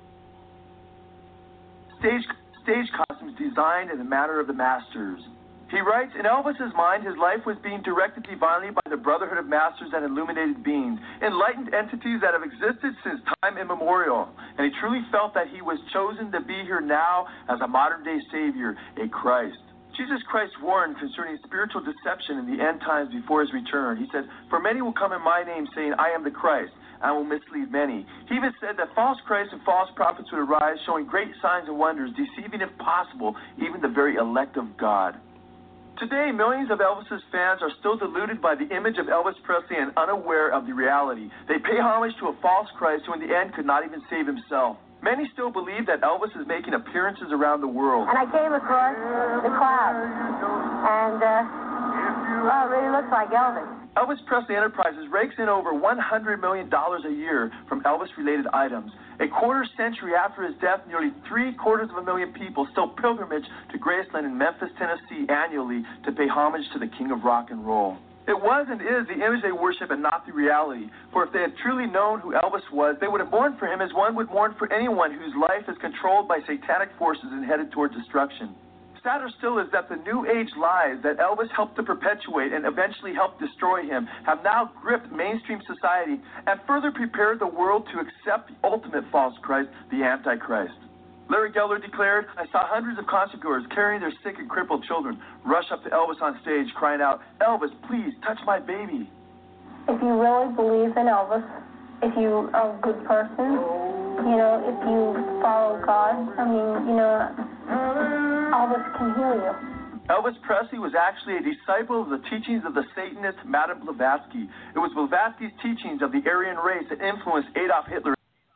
Stage, stage costumes designed in the manner of the masters. He writes, in Elvis's mind, his life was being directed divinely by the brotherhood of masters and illuminated beings, enlightened entities that have existed since time immemorial. And he truly felt that he was chosen to be here now as a modern-day savior, a Christ. Jesus Christ warned concerning spiritual deception in the end times before his return. He said, for many will come in my name, saying, I am the Christ, and will mislead many. He even said that false Christs and false prophets would arise, showing great signs and wonders, deceiving, if possible, even the very elect of God. Today, millions of Elvis's fans are still deluded by the image of Elvis Presley and unaware of the reality. They pay homage to a false Christ who in the end could not even save himself. Many still believe that Elvis is making appearances around the world. And I came across the clouds, and, uh, well, it really looks like Elvis. Elvis Presley Enterprises rakes in over one hundred million dollars a year from Elvis-related items. A quarter century after his death, nearly three-quarters of a million people still pilgrimage to Graceland in Memphis, Tennessee annually to pay homage to the king of rock and roll. It was and is the image they worship and not the reality. For if they had truly known who Elvis was, they would have mourned for him as one would mourn for anyone whose life is controlled by satanic forces and headed toward destruction. Sadder still is that the New Age lies that Elvis helped to perpetuate and eventually helped destroy him have now gripped mainstream society and further prepared the world to accept the ultimate false Christ, the Antichrist. Larry Geller declared, I saw hundreds of concertgoers carrying their sick and crippled children rush up to Elvis on stage crying out, Elvis, please, touch my baby. If you really believe in Elvis, if you are a good person, you know, if you follow God, I mean, you know, Elvis can heal you. Elvis Presley was actually a disciple of the teachings of the Satanist Madame Blavatsky. It was Blavatsky's teachings of the Aryan race that influenced Adolf Hitler.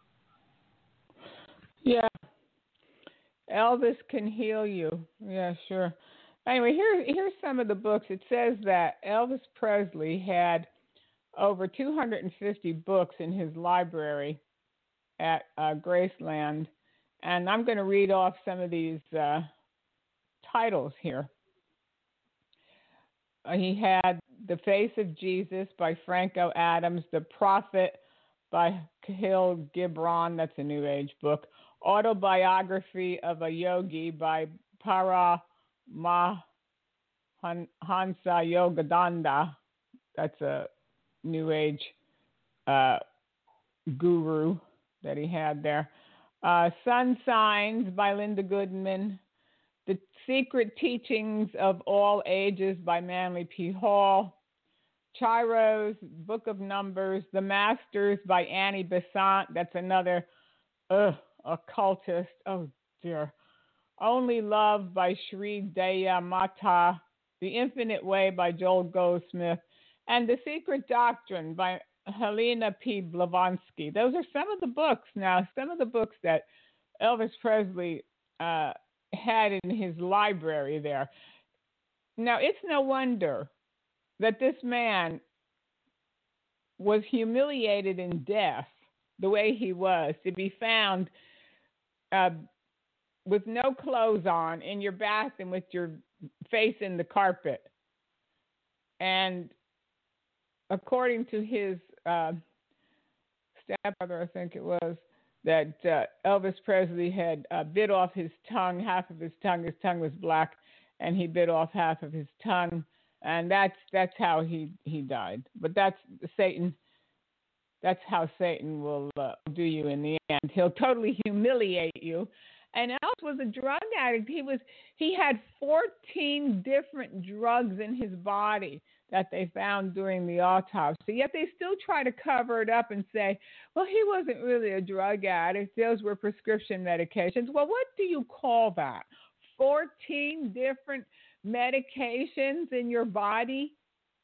Yeah. Elvis can heal you. Yeah, sure. Anyway, here, here's some of the books. It says that Elvis Presley had over two hundred fifty books in his library at uh, Graceland. And I'm going to read off some of these uh, titles here. Uh, he had The Face of Jesus by Franco Adams, The Prophet by Kahlil Gibran, that's a New Age book, Autobiography of a Yogi by Paramahansa Yogananda, that's a New Age uh, guru that he had there. uh, Sun Signs by Linda Goodman, The Secret Teachings of All Ages by Manly P. Hall, Chiro's Book of Numbers, The Masters by Annie Besant. That's another ugh, occultist. Oh, dear. Only Love by Sri Daya Mata, The Infinite Way by Joel Goldsmith, and The Secret Doctrine by Helena P. Blavatsky. Those are some of the books. Now, some of the books that Elvis Presley uh, had in his library there. Now, it's no wonder that this man was humiliated in death the way he was, to be found uh, with no clothes on in your bathroom with your face in the carpet. And according to his uh, stepbrother, I think it was, that uh, Elvis Presley had uh, bit off his tongue, half of his tongue. His tongue was black, and he bit off half of his tongue. And that's that's how he, he died. But that's Satan. That's how Satan will uh, do you in the end. He'll totally humiliate you. And Elvis was a drug addict. He was he had fourteen different drugs in his body that they found during the autopsy. Yet they still try to cover it up and say, well, he wasn't really a drug addict. Those were prescription medications. Well, what do you call that? fourteen different medications in your body?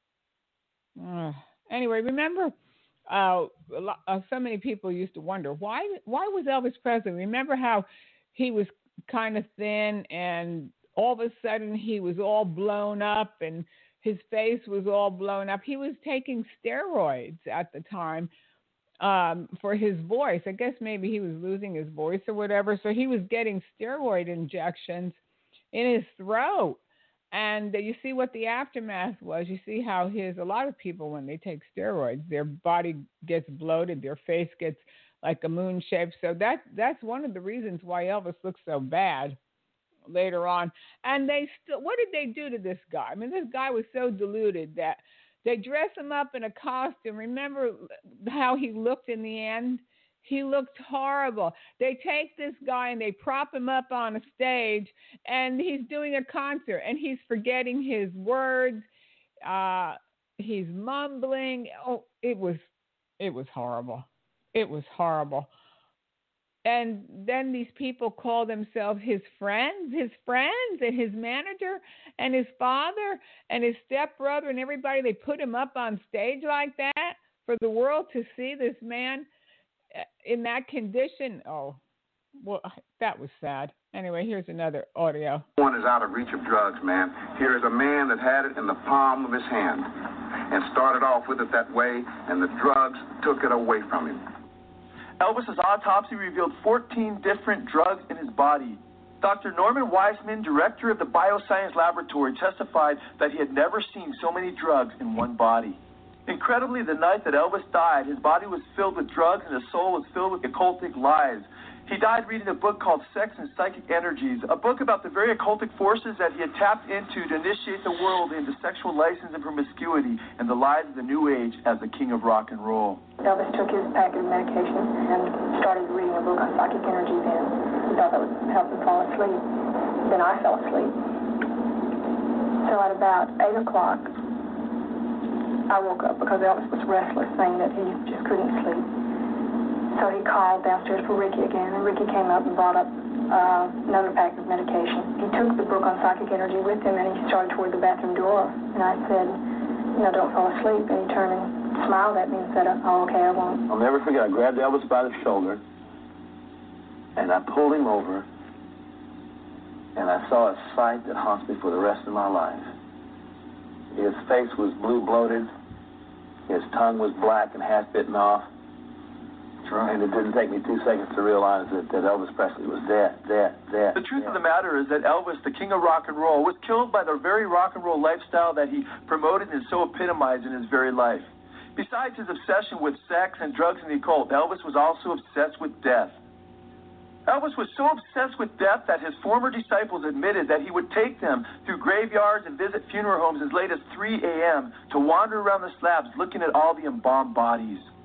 Uh, anyway, remember, uh, uh, so many people used to wonder, why, why was Elvis Presley? Remember how he was kind of thin and all of a sudden he was all blown up and his face was all blown up. He was taking steroids at the time um, for his voice. I guess maybe he was losing his voice or whatever. So he was getting steroid injections in his throat. And you see what the aftermath was. You see how his, a lot of people, when they take steroids, their body gets bloated, their face gets like a moon shape. So that that's one of the reasons why Elvis looks so bad later on. And they still, what did they do to this guy? I mean, this guy was so deluded that they dress him up in a costume. Remember how he looked in the end? He looked horrible. They take this guy and they prop him up on a stage, and he's doing a concert, and he's forgetting his words. Uh, he's mumbling. Oh, it was, it was horrible. It was horrible. And then these people call themselves his friends, his friends, and his manager, and his father, and his stepbrother, and everybody. They put him up on stage like that for the world to see this man in that condition. Oh, well, that was sad. Anyway, here's another audio. One is out of reach of drugs, man. Here is a man that had it in the palm of his hand and started off with it that way, and the drugs took it away from him. Elvis's autopsy revealed fourteen different drugs in his body. Doctor Norman Weissman, director of the Bioscience Laboratory, testified that he had never seen so many drugs in one body. Incredibly, the night that Elvis died, his body was filled with drugs and his soul was filled with occultic lies. He died reading a book called Sex and Psychic Energies, a book about the very occultic forces that he had tapped into to initiate the world into sexual license and promiscuity and the lies of the New Age as the king of rock and roll. Elvis took his packet of medication and started reading a book on psychic energies, and he thought that would help him fall asleep. Then I fell asleep. So at about eight o'clock, I woke up because Elvis was restless, saying that he just couldn't sleep. So he called downstairs for Ricky again, and Ricky came up and brought up uh, another pack of medication. He took the book on psychic energy with him, and he started toward the bathroom door. And I said, you know, don't fall asleep. And he turned and smiled at me and said, oh, okay, I won't. I'll never forget, I grabbed Elvis by the shoulder, and I pulled him over, and I saw a sight that haunts me for the rest of my life. His face was blue bloated, his tongue was black and half bitten off. Right. And it didn't take me two seconds to realize that, that Elvis Presley was dead, dead, dead. The truth dead. of the matter is that Elvis, the king of rock and roll, was killed by the very rock and roll lifestyle that he promoted and so epitomized in his very life. Besides his obsession with sex and drugs and the occult, Elvis was also obsessed with death. Elvis was so obsessed with death that his former disciples admitted that he would take them through graveyards and visit funeral homes as late as three a.m. to wander around the slabs looking at all the embalmed bodies.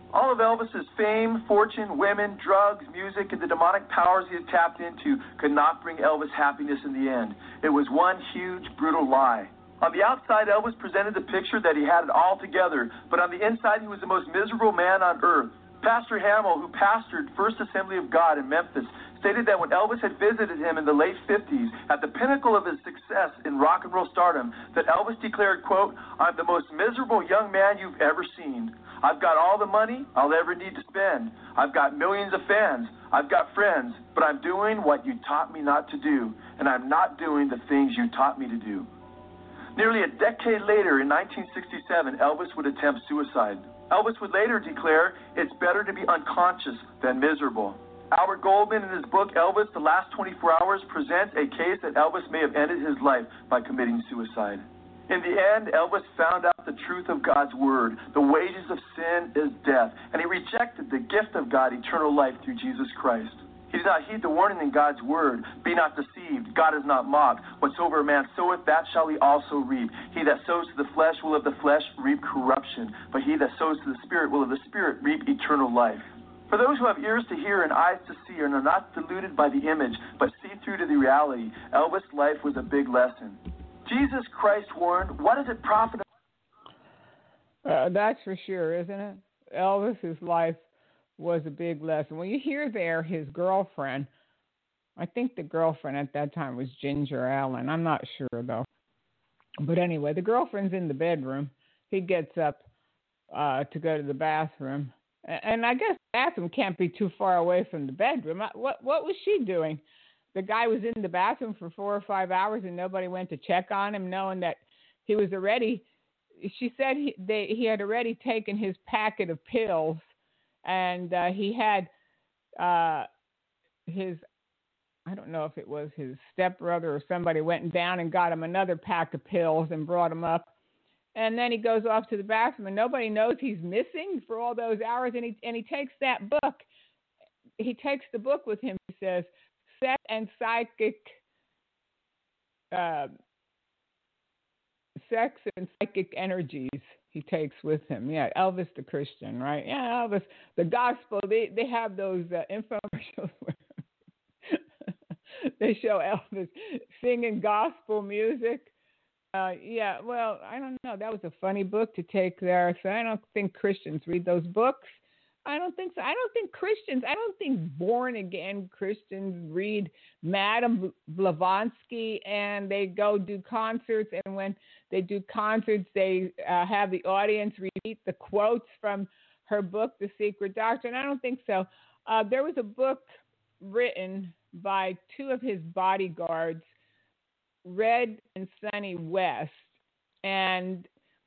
All of Elvis's fame, fortune, women, drugs, music, and the demonic powers he had tapped into could not bring Elvis happiness in the end. It was one huge, brutal lie. On the outside, Elvis presented the picture that he had it all together, but on the inside, he was the most miserable man on earth. Pastor Hamill, who pastored First Assembly of God in Memphis, stated that when Elvis had visited him in the late fifties, at the pinnacle of his success in rock and roll stardom, that Elvis declared, quote, "I'm the most miserable young man you've ever seen. I've got all the money I'll ever need to spend. I've got millions of fans. I've got friends, but I'm doing what you taught me not to do, and I'm not doing the things you taught me to do." Nearly a decade later, in nineteen sixty-seven, Elvis would attempt suicide. Elvis would later declare, "It's better to be unconscious than miserable." Albert Goldman, in his book, Elvis, The Last twenty-four hours, presents a case that Elvis may have ended his life by committing suicide. In the end, Elvis found out the truth of God's word. The wages of sin is death, and he rejected the gift of God, eternal life through Jesus Christ. He did not heed the warning in God's word. Be not deceived. God is not mocked. Whatsoever a man soweth, that shall he also reap. He that sows to the flesh will of the flesh reap corruption, but he that sows to the Spirit will of the Spirit reap eternal life. For those who have ears to hear and eyes to see and are not deluded by the image, but see through to the reality, Elvis' life was a big lesson. Jesus Christ warned, what does it profit? Uh, that's for sure, isn't it? Elvis's life was a big lesson. Well, you hear there his girlfriend. I think the girlfriend at that time was Ginger Allen. I'm not sure, though. But anyway, the girlfriend's in the bedroom. He gets up uh, to go to the bathroom. And I guess the bathroom can't be too far away from the bedroom. What, what was she doing? The guy was in the bathroom for four or five hours and nobody went to check on him, knowing that he was already, she said he, they, he had already taken his packet of pills. And uh, he had uh, his, I don't know if it was his stepbrother or somebody went down and got him another pack of pills and brought him up. And then he goes off to the bathroom and nobody knows he's missing for all those hours. And he, and he takes that book. He takes the book with him. He says, Sex and Psychic, uh, Sex and Psychic Energies. He takes with him. Yeah, Elvis the Christian, right? Yeah, Elvis, the gospel. They they have those uh, infomercials where they show Elvis singing gospel music. Uh, yeah, well, I don't know. That was a funny book to take there. So I don't think Christians read those books. I don't think so. I don't think Christians, I don't think born-again Christians read Madame Blavatsky and they go do concerts. And when they do concerts, they uh, have the audience repeat the quotes from her book, The Secret Doctrine. I don't think so. Uh, there was a book written by two of his bodyguards, Red and Sonny West, and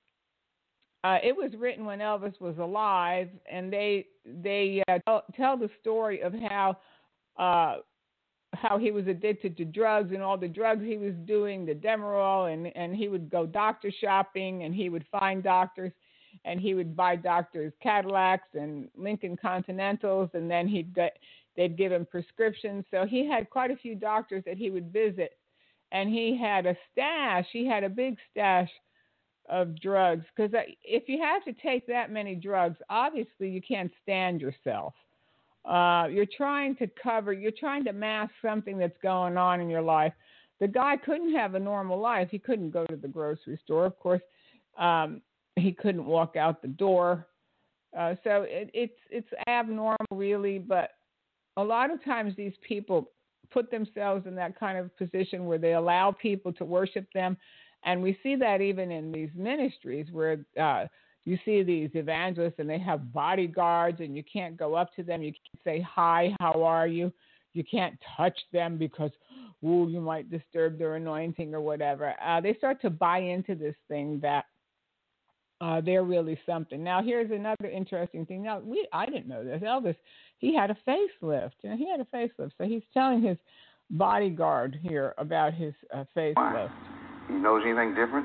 Uh, it was written when Elvis was alive, and they they uh, tell, tell the story of how uh, how he was addicted to drugs and all the drugs he was doing, the Demerol, and, and he would go doctor shopping, and he would find doctors, and he would buy doctors Cadillacs and Lincoln Continentals, and then he'd get, they'd give him prescriptions. So he had quite a few doctors that he would visit, and he had a stash. He had a big stash of drugs, because if you have to take that many drugs, obviously you can't stand yourself. Uh, you're trying to cover, you're trying to mask something that's going on in your life. The guy couldn't have a normal life. He couldn't go to the grocery store. Of course, um, he couldn't walk out the door. Uh, so it, it's it's abnormal, really. But a lot of times these people put themselves in that kind of position where they allow people to worship them. And we see that even in these ministries where uh, you see these evangelists and they have bodyguards and you can't go up to them. You can't say, hi, how are you? You can't touch them because, ooh, you might disturb their anointing or whatever. Uh, they start to buy into this thing that uh, they're really something. Now, here's another interesting thing. Now, we I didn't know this. Elvis, he had a facelift. You know, he had a facelift. So he's telling his bodyguard here about his uh, facelift. He knows anything different?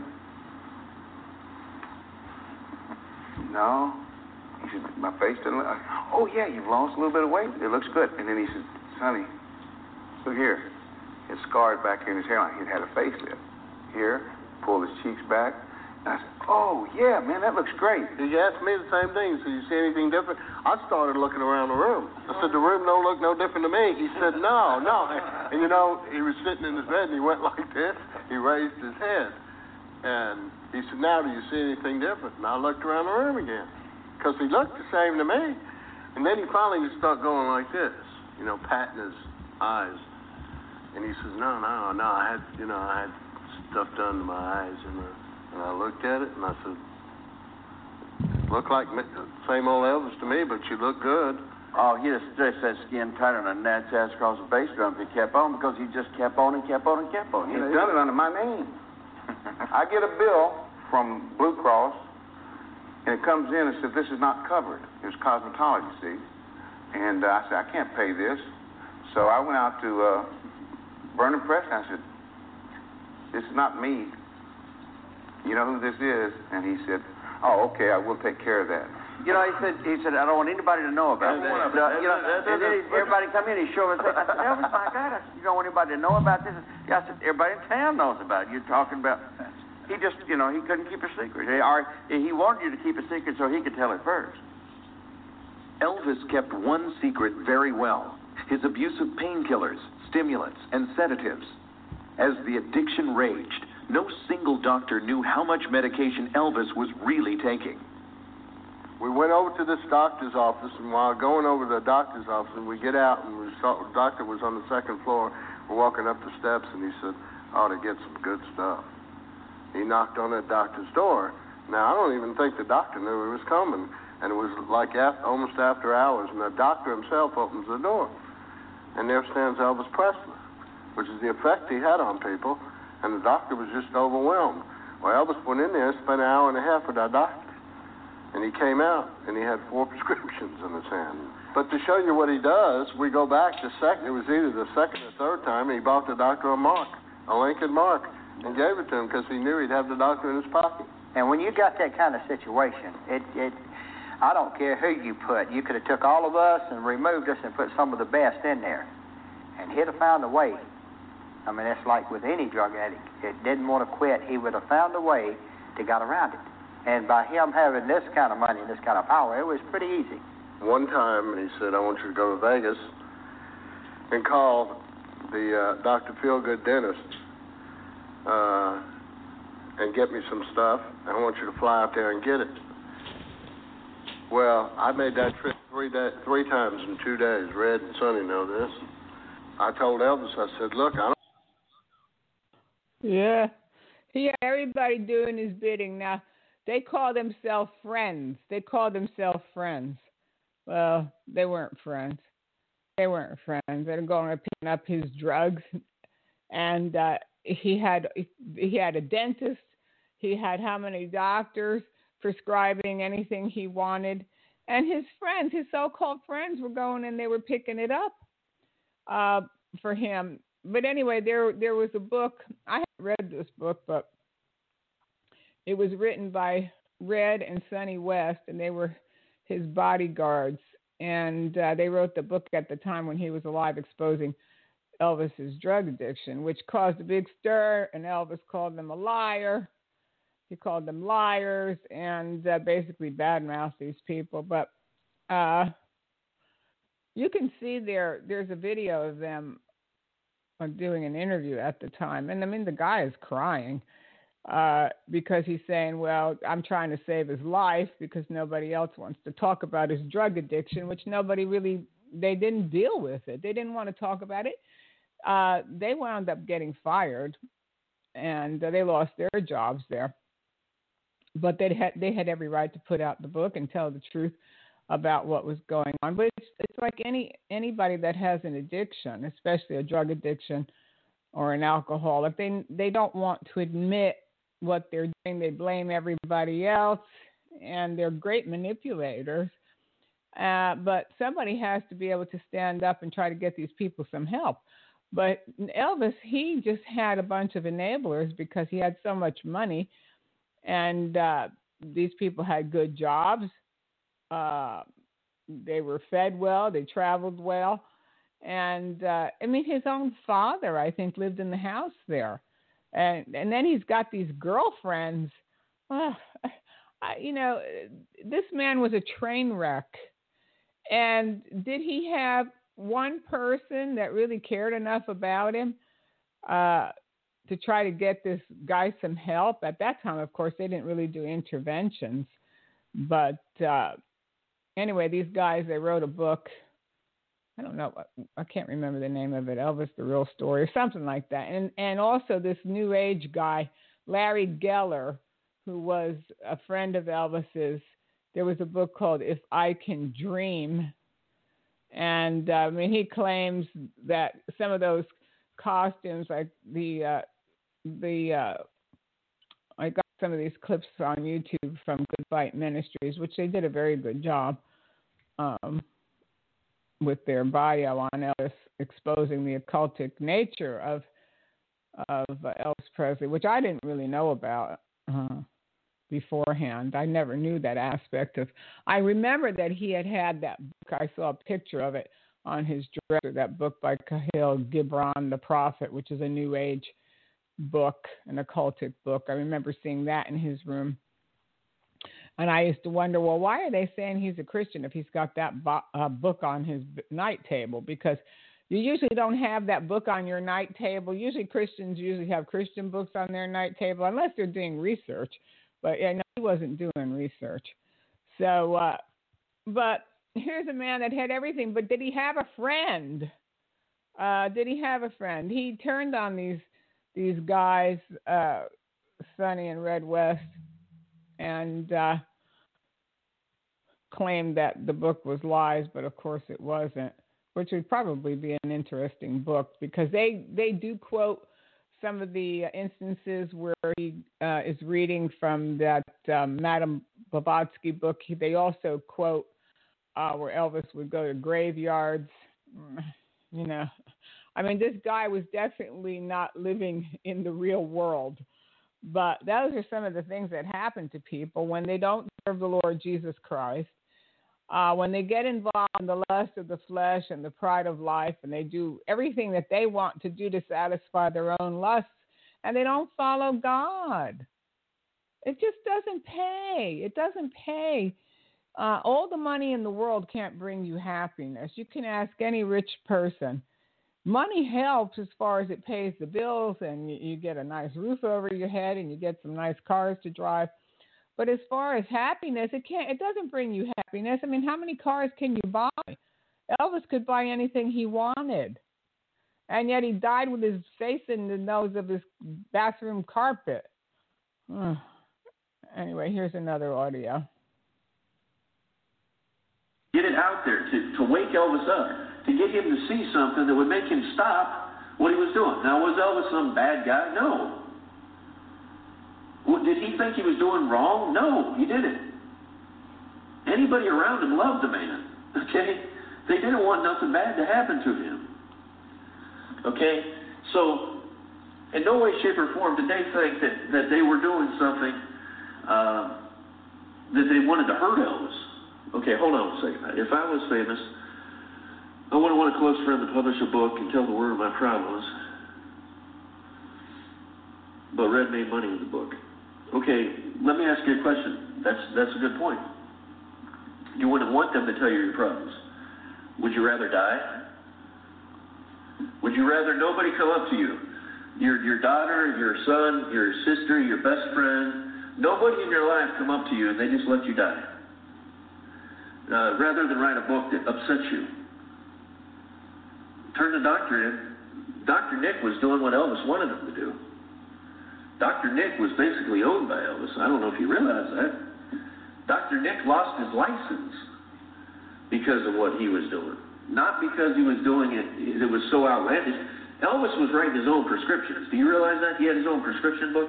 No. He said, my face doesn't look... Oh, yeah, you've lost a little bit of weight. It looks good. And then he said, Sonny, look here. It's scarred back here in his hairline. He'd had a facelift. Here, pulled his cheeks back. And I said, oh, Oh, yeah, man, that looks great. He asked me the same thing. He said, you see anything different? I started looking around the room. I said, the room don't look no different to me. He said, no, no. And, you know, he was sitting in his bed, and he went like this. He raised his head. And he said, now do you see anything different? And I looked around the room again, because he looked the same to me. And then he finally just started going like this, you know, patting his eyes. And he says, no, no, no, I had, you know, I had stuff done to my eyes. And, uh, and I looked at it, and I said, look like same old Elvis to me, but you look good. Oh, he'd have stretched that skin tighter than a gnat's ass across the bass drum if he kept on, because he just kept on and kept on and kept on. He's done it under my name. I get a bill from Blue Cross, and it comes in and says, this is not covered. It's cosmetology, see? And uh, I said, I can't pay this. So I went out to uh, Vernon Press, and I said, this is not me. You know who this is? And he said, oh, okay, I will take care of that. You know, he said, he said, I don't want anybody to know about this. So, you know, and then he, everybody come in, he showed us. I said, Elvis, my God, I said, you don't want anybody to know about this? Yeah, I said, everybody in town knows about it. You're talking about. He just, you know, he couldn't keep a secret. He, or, he wanted you to keep a secret so he could tell it first. Elvis kept one secret very well: his abuse of painkillers, stimulants, and sedatives. As the addiction raged, no single doctor knew how much medication Elvis was really taking. We went over to this doctor's office, and while going over to the doctor's office, we get out, and we saw the doctor was on the second floor. We're walking up the steps, and he said, I ought to get some good stuff. He knocked on that doctor's door. Now, I don't even think the doctor knew he was coming, and it was like after, almost after hours, and the doctor himself opens the door, and there stands Elvis Presley, which is the effect he had on people, and the doctor was just overwhelmed. Well, Elvis went in there and spent an hour and a half with our doctor. And he came out, and he had four prescriptions in his hand. But to show you what he does, we go back to second. It was either the second or third time, and he bought the doctor a mark, a Lincoln mark, and gave it to him because he knew he'd have the doctor in his pocket. And when you got that kind of situation, it, it, I don't care who you put. You could have took all of us and removed us and put some of the best in there, and he'd have found a way. I mean, that's like with any drug addict. It didn't want to quit. He would have found a way to get around it. And by him having this kind of money and this kind of power, it was pretty easy. One time, he said, I want you to go to Vegas and call the uh, Doctor Feelgood dentist uh, and get me some stuff. I want you to fly out there and get it. Well, I made that trip three, day, three times in two days. Red and Sonny know this. I told Elvis, I said, look, I don't... Yeah. He had everybody doing his bidding. Now, they call themselves friends. They call themselves friends. Well, they weren't friends. They weren't friends. They were going to pick up his drugs, and uh, he had he had a dentist. He had how many doctors prescribing anything he wanted, and his friends, his so-called friends, were going and they were picking it up uh, for him. But anyway, there there was a book. I haven't read this book, but it was written by Red and Sonny West, and they were his bodyguards. And uh, they wrote the book at the time when he was alive, exposing Elvis's drug addiction, which caused a big stir. And Elvis called them a liar. He called them liars and uh, basically badmouthed these people. But uh, you can see there. There's a video of them doing an interview at the time, and I mean the guy is crying. Uh, because he's saying, well, I'm trying to save his life because nobody else wants to talk about his drug addiction, which nobody really, they didn't deal with it. They didn't want to talk about it. Uh, they wound up getting fired, and uh, they lost their jobs there. But they had they had every right to put out the book and tell the truth about what was going on. But it's, it's like any anybody that has an addiction, especially a drug addiction or an alcoholic, they they don't want to admit what they're doing. They blame everybody else, and they're great manipulators. Uh, but somebody has to be able to stand up and try to get these people some help. But Elvis, he just had a bunch of enablers because he had so much money, and uh, these people had good jobs. Uh, they were fed well. They traveled well. And, uh, I mean, his own father, I think, lived in the house there. And and then he's got these girlfriends. Oh, I, you know, this man was a train wreck. And did he have one person that really cared enough about him uh, to try to get this guy some help? At that time, of course, they didn't really do interventions. But uh, anyway, these guys, they wrote a book. I don't know. I can't remember the name of it. Elvis, the Real Story, or something like that. And and also this New Age guy, Larry Geller, who was a friend of Elvis's. There was a book called If I Can Dream. And uh, I mean, he claims that some of those costumes, like the, uh, the uh, I got some of these clips on YouTube from Good Fight Ministries, which they did a very good job um, with their bio on Elvis, exposing the occultic nature of of uh, Elvis Presley, which I didn't really know about uh, beforehand. I never knew that aspect of. I remember that he had had that book. I saw a picture of it on his dresser. That book by Kahlil Gibran, The Prophet, which is a New Age book, an occultic book. I remember seeing that in his room. And I used to wonder, well, why are they saying he's a Christian if he's got that bo- uh, book on his night table? Because you usually don't have that book on your night table. Usually Christians usually have Christian books on their night table, unless they're doing research. But yeah, no, he wasn't doing research. So, uh, but here's a man that had everything. But did he have a friend? Uh, did he have a friend? He turned on these these guys, uh, Sonny and Red West, and uh, claimed that the book was lies, but of course it wasn't, which would probably be an interesting book because they, they do quote some of the instances where he uh, is reading from that um, Madame Blavatsky book. They also quote uh, where Elvis would go to graveyards. You know, I mean, this guy was definitely not living in the real world. But those are some of the things that happen to people when they don't serve the Lord Jesus Christ, uh, when they get involved in the lust of the flesh and the pride of life, and they do everything that they want to do to satisfy their own lusts, and they don't follow God. It just doesn't pay. It doesn't pay. Uh, all the money in the world can't bring you happiness. You can ask any rich person. Money helps as far as it pays the bills and you, you get a nice roof over your head and you get some nice cars to drive. But as far as happiness, it can't. It doesn't bring you happiness. I mean, how many cars can you buy? Elvis could buy anything he wanted. And yet he died with his face in the nose of his bathroom carpet. Anyway, here's another audio. Get it out there to, to wake Elvis up. To get him to see something that would make him stop what he was doing. Now, was Elvis some bad guy? No. Well, did he think he was doing wrong? No, he didn't. Anybody around him loved the man, okay? They didn't want nothing bad to happen to him, okay? So, in no way, shape, or form did they think that, that they were doing something uh, that they wanted to hurt Elvis. Okay, hold on a second. If I was famous, I wouldn't want a close friend to publish a book and tell the world my problems. But Red made money with the book. Okay, let me ask you a question. That's that's a good point. You wouldn't want them to tell you your problems. Would you rather die? Would you rather nobody come up to you? Your your daughter, your son, your sister, your best friend, nobody in your life come up to you and they just let you die. Uh, rather than write a book that upsets you. Turn the doctor in. Doctor Nick was doing what Elvis wanted him to do. Doctor Nick was basically owned by Elvis. I don't know if you realize that. Doctor Nick lost his license because of what he was doing. Not because he was doing it, it was so outlandish. Elvis was writing his own prescriptions. Do you realize that? He had his own prescription book.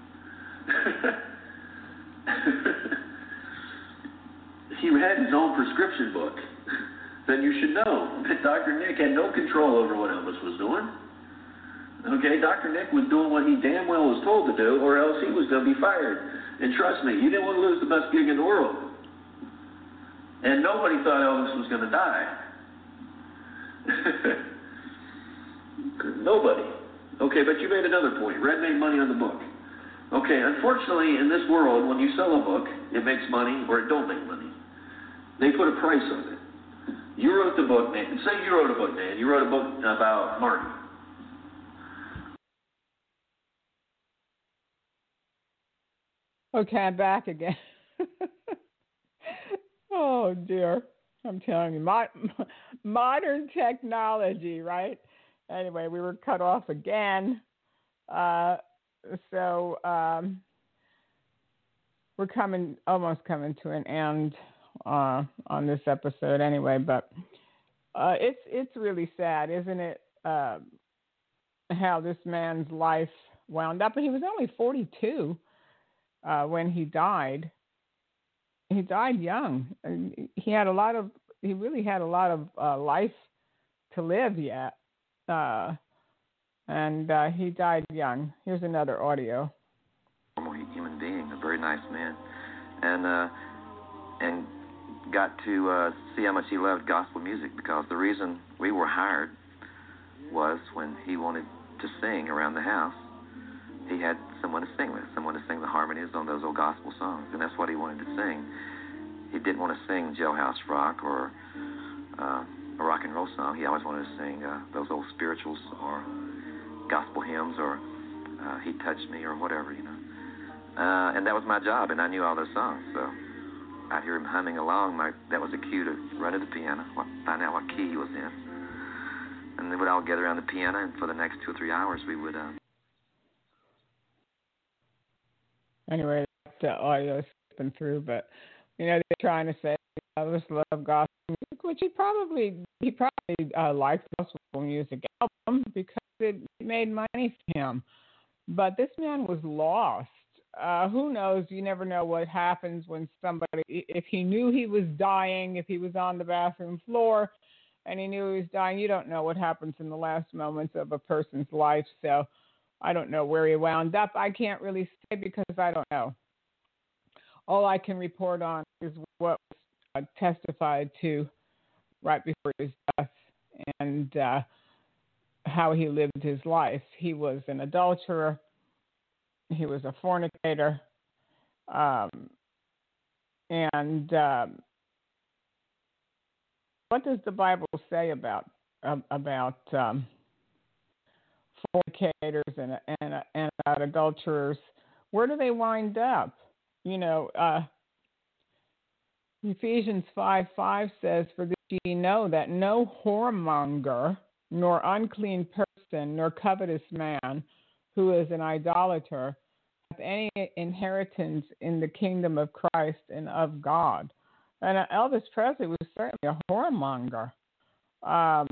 He had his own prescription book. Then you should know that Doctor Nick had no control over what Elvis was doing. Okay, Doctor Nick was doing what he damn well was told to do, or else he was going to be fired. And trust me, you didn't want to lose the best gig in the world. And nobody thought Elvis was going to die. Nobody. Okay, but you made another point. Red made money on the book. Okay, unfortunately, in this world, when you sell a book, it makes money or it don't make money. They put a price on it. You wrote the book, man. Say you wrote a book, man. You wrote a book about Marty. Okay, I'm back again. Oh, dear. I'm telling you, mo- modern technology, right? Anyway, we were cut off again. Uh, so um, we're coming, almost coming to an end uh, on this episode anyway, but uh, it's it's really sad, isn't it, uh, how this man's life wound up. And he was only forty-two uh, when he died. He died young. And he had a lot of, he really had a lot of uh, life to live yet. Uh, and uh, he died young. Here's another audio. Normal human being, a very nice man, and uh, and got to uh, see how much he loved gospel music, because the reason we were hired was when he wanted to sing around the house, he had someone to sing with, someone to sing the harmonies on those old gospel songs, and that's what he wanted to sing. He didn't want to sing jailhouse rock or uh, a rock and roll song. He always wanted to sing uh, those old spirituals or gospel hymns or uh, He Touched Me or whatever, you know. Uh, and that was my job, and I knew all those songs, so I'd hear him humming along. My, that was a cue to run to the piano, find out what key he was in. And then we'd all gather around the piano, and for the next two or three hours, we would... Uh... Anyway, the audio is slipping through, but, you know, they're trying to say, I just love gospel music, which he probably, he probably uh, liked gospel music album because it made money for him. But this man was lost. Uh, who knows? You never know what happens when somebody, if he knew he was dying, if he was on the bathroom floor and he knew he was dying, you don't know what happens in the last moments of a person's life. So I don't know where he wound up. I can't really say because I don't know. All I can report on is what was uh, testified to right before his death and uh, how he lived his life. He was an adulterer. He was a fornicator. Um, and um, what does the Bible say about uh, about um, fornicators and and and about adulterers? Where do they wind up? You know, uh, Ephesians five five says, "For this ye know that no whoremonger, nor unclean person, nor covetous man, who is an idolater, hath any inheritance in the kingdom of Christ and of God." And uh, Elvis Presley was certainly a whoremonger, um,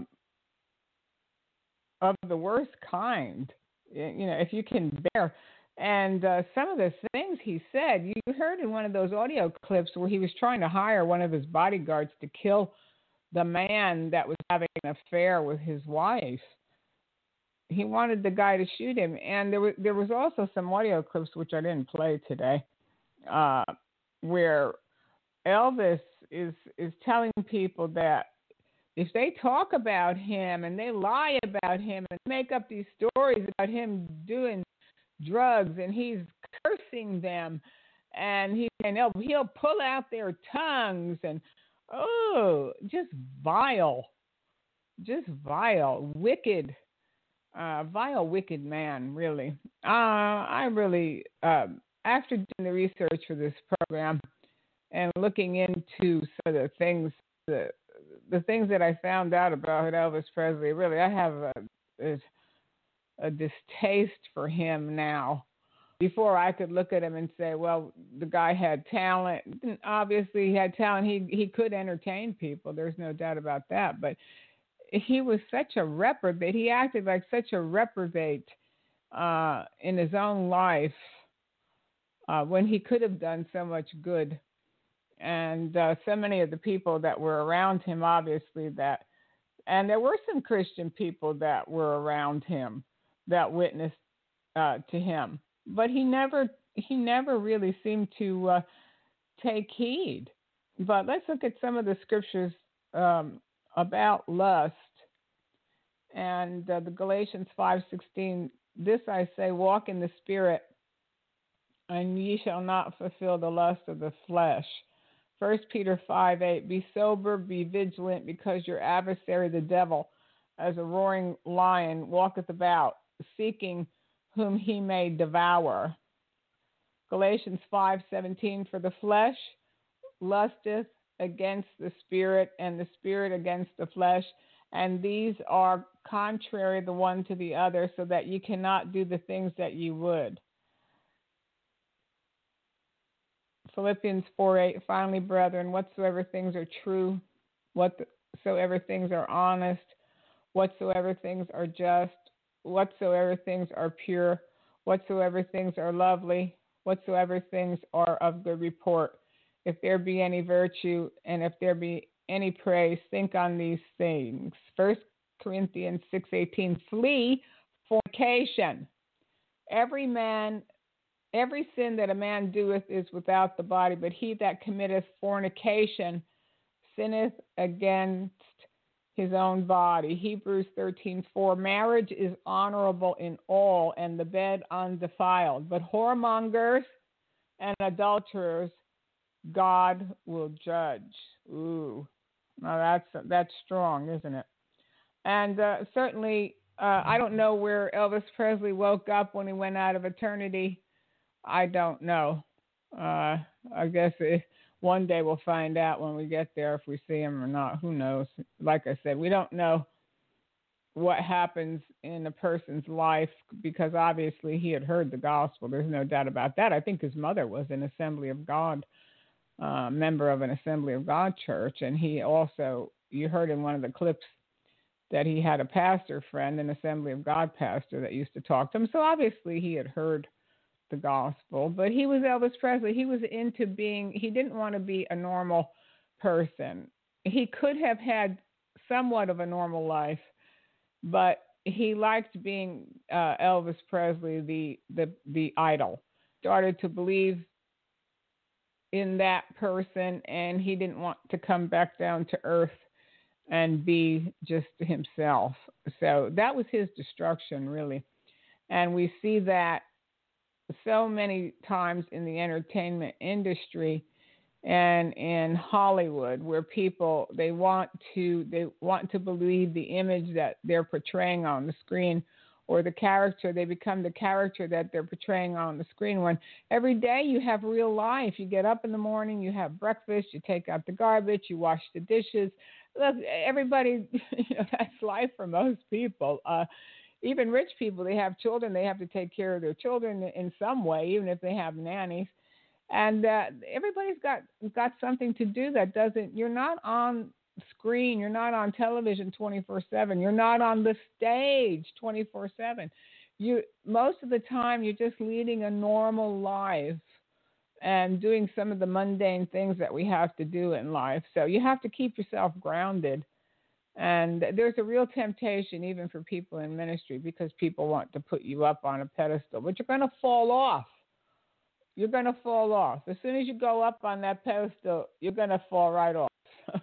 of the worst kind. You know, if you can bear. And uh, some of the things he said, you heard in one of those audio clips where he was trying to hire one of his bodyguards to kill the man that was having an affair with his wife. He wanted the guy to shoot him. And there was, there was also some audio clips, which I didn't play today, uh, where Elvis is is telling people that if they talk about him and they lie about him and make up these stories about him doing drugs and he's cursing them and he and he'll, he'll pull out their tongues and oh, just vile, just vile, wicked, uh, vile, wicked man, really. Uh, I really, uh, after doing the research for this program and looking into some of the things, the, the things that I found out about Elvis Presley, really, I have a, a a distaste for him now. Before I could look at him and say, well, the guy had talent. Obviously he had talent. He he could entertain people. There's no doubt about that. But he was such a reprobate. He acted like such a reprobate uh, in his own life uh, when he could have done so much good. And uh, so many of the people that were around him, obviously, that, and there were some Christian people that were around him that witnessed uh, to him, but he never he never really seemed to uh, take heed. But let's look at some of the scriptures um, about lust, and uh, the Galatians five sixteen. This I say, walk in the Spirit, and ye shall not fulfill the lust of the flesh. First Peter five eight, be sober, be vigilant, because your adversary the devil, as a roaring lion, walketh about, seeking whom he may devour. Galatians five seventeen, for the flesh lusteth against the spirit, and the spirit against the flesh, and these are contrary the one to the other, so that ye cannot do the things that ye would. Philippians four eight, finally, brethren, whatsoever things are true, whatsoever things are honest, whatsoever things are just, whatsoever things are pure, whatsoever things are lovely, whatsoever things are of good report, if there be any virtue, and if there be any praise, think on these things. First Corinthians six eighteen, flee fornication. Every man Every sin that a man doeth is without the body, but he that committeth fornication sinneth against his own body. Hebrews thirteen four, marriage is honorable in all, and the bed undefiled. But whoremongers and adulterers God will judge. Ooh, now that's that's strong, isn't it? And uh, certainly, uh, I don't know where Elvis Presley woke up when he went out of eternity. I don't know. Uh, I guess it, one day we'll find out when we get there if we see him or not. Who knows? Like I said, we don't know what happens in a person's life, because obviously he had heard the gospel. There's no doubt about that. I think his mother was an Assembly of God, uh, member of an Assembly of God church, and he also, you heard in one of the clips that he had a pastor friend, an Assembly of God pastor that used to talk to him. So obviously he had heard the gospel, but he was Elvis Presley. He was into being, he didn't want to be a normal person. He could have had somewhat of a normal life, but he liked being uh, Elvis Presley, the, the, the idol. Started to believe in that person, and he didn't want to come back down to earth and be just himself. So that was his destruction, really. And we see that so many times in the entertainment industry and in Hollywood, where people, they want to they want to believe the image that they're portraying on the screen, or the character, they become the character that they're portraying on the screen, when every day you have real life. You get up in the morning, you have breakfast, you take out the garbage, you wash the dishes. Look, everybody, you know, that's life for most people. Uh, Even rich people, they have children. They have to take care of their children in some way, even if they have nannies. And uh, everybody's got got something to do that doesn't. You're not on screen. You're not on television twenty-four seven. You're not on the stage twenty-four seven. You most of the time you're just leading a normal life and doing some of the mundane things that we have to do in life. So you have to keep yourself grounded. And there's a real temptation even for people in ministry, because people want to put you up on a pedestal, but you're going to fall off. You're going to fall off. As soon as you go up on that pedestal, you're going to fall right off.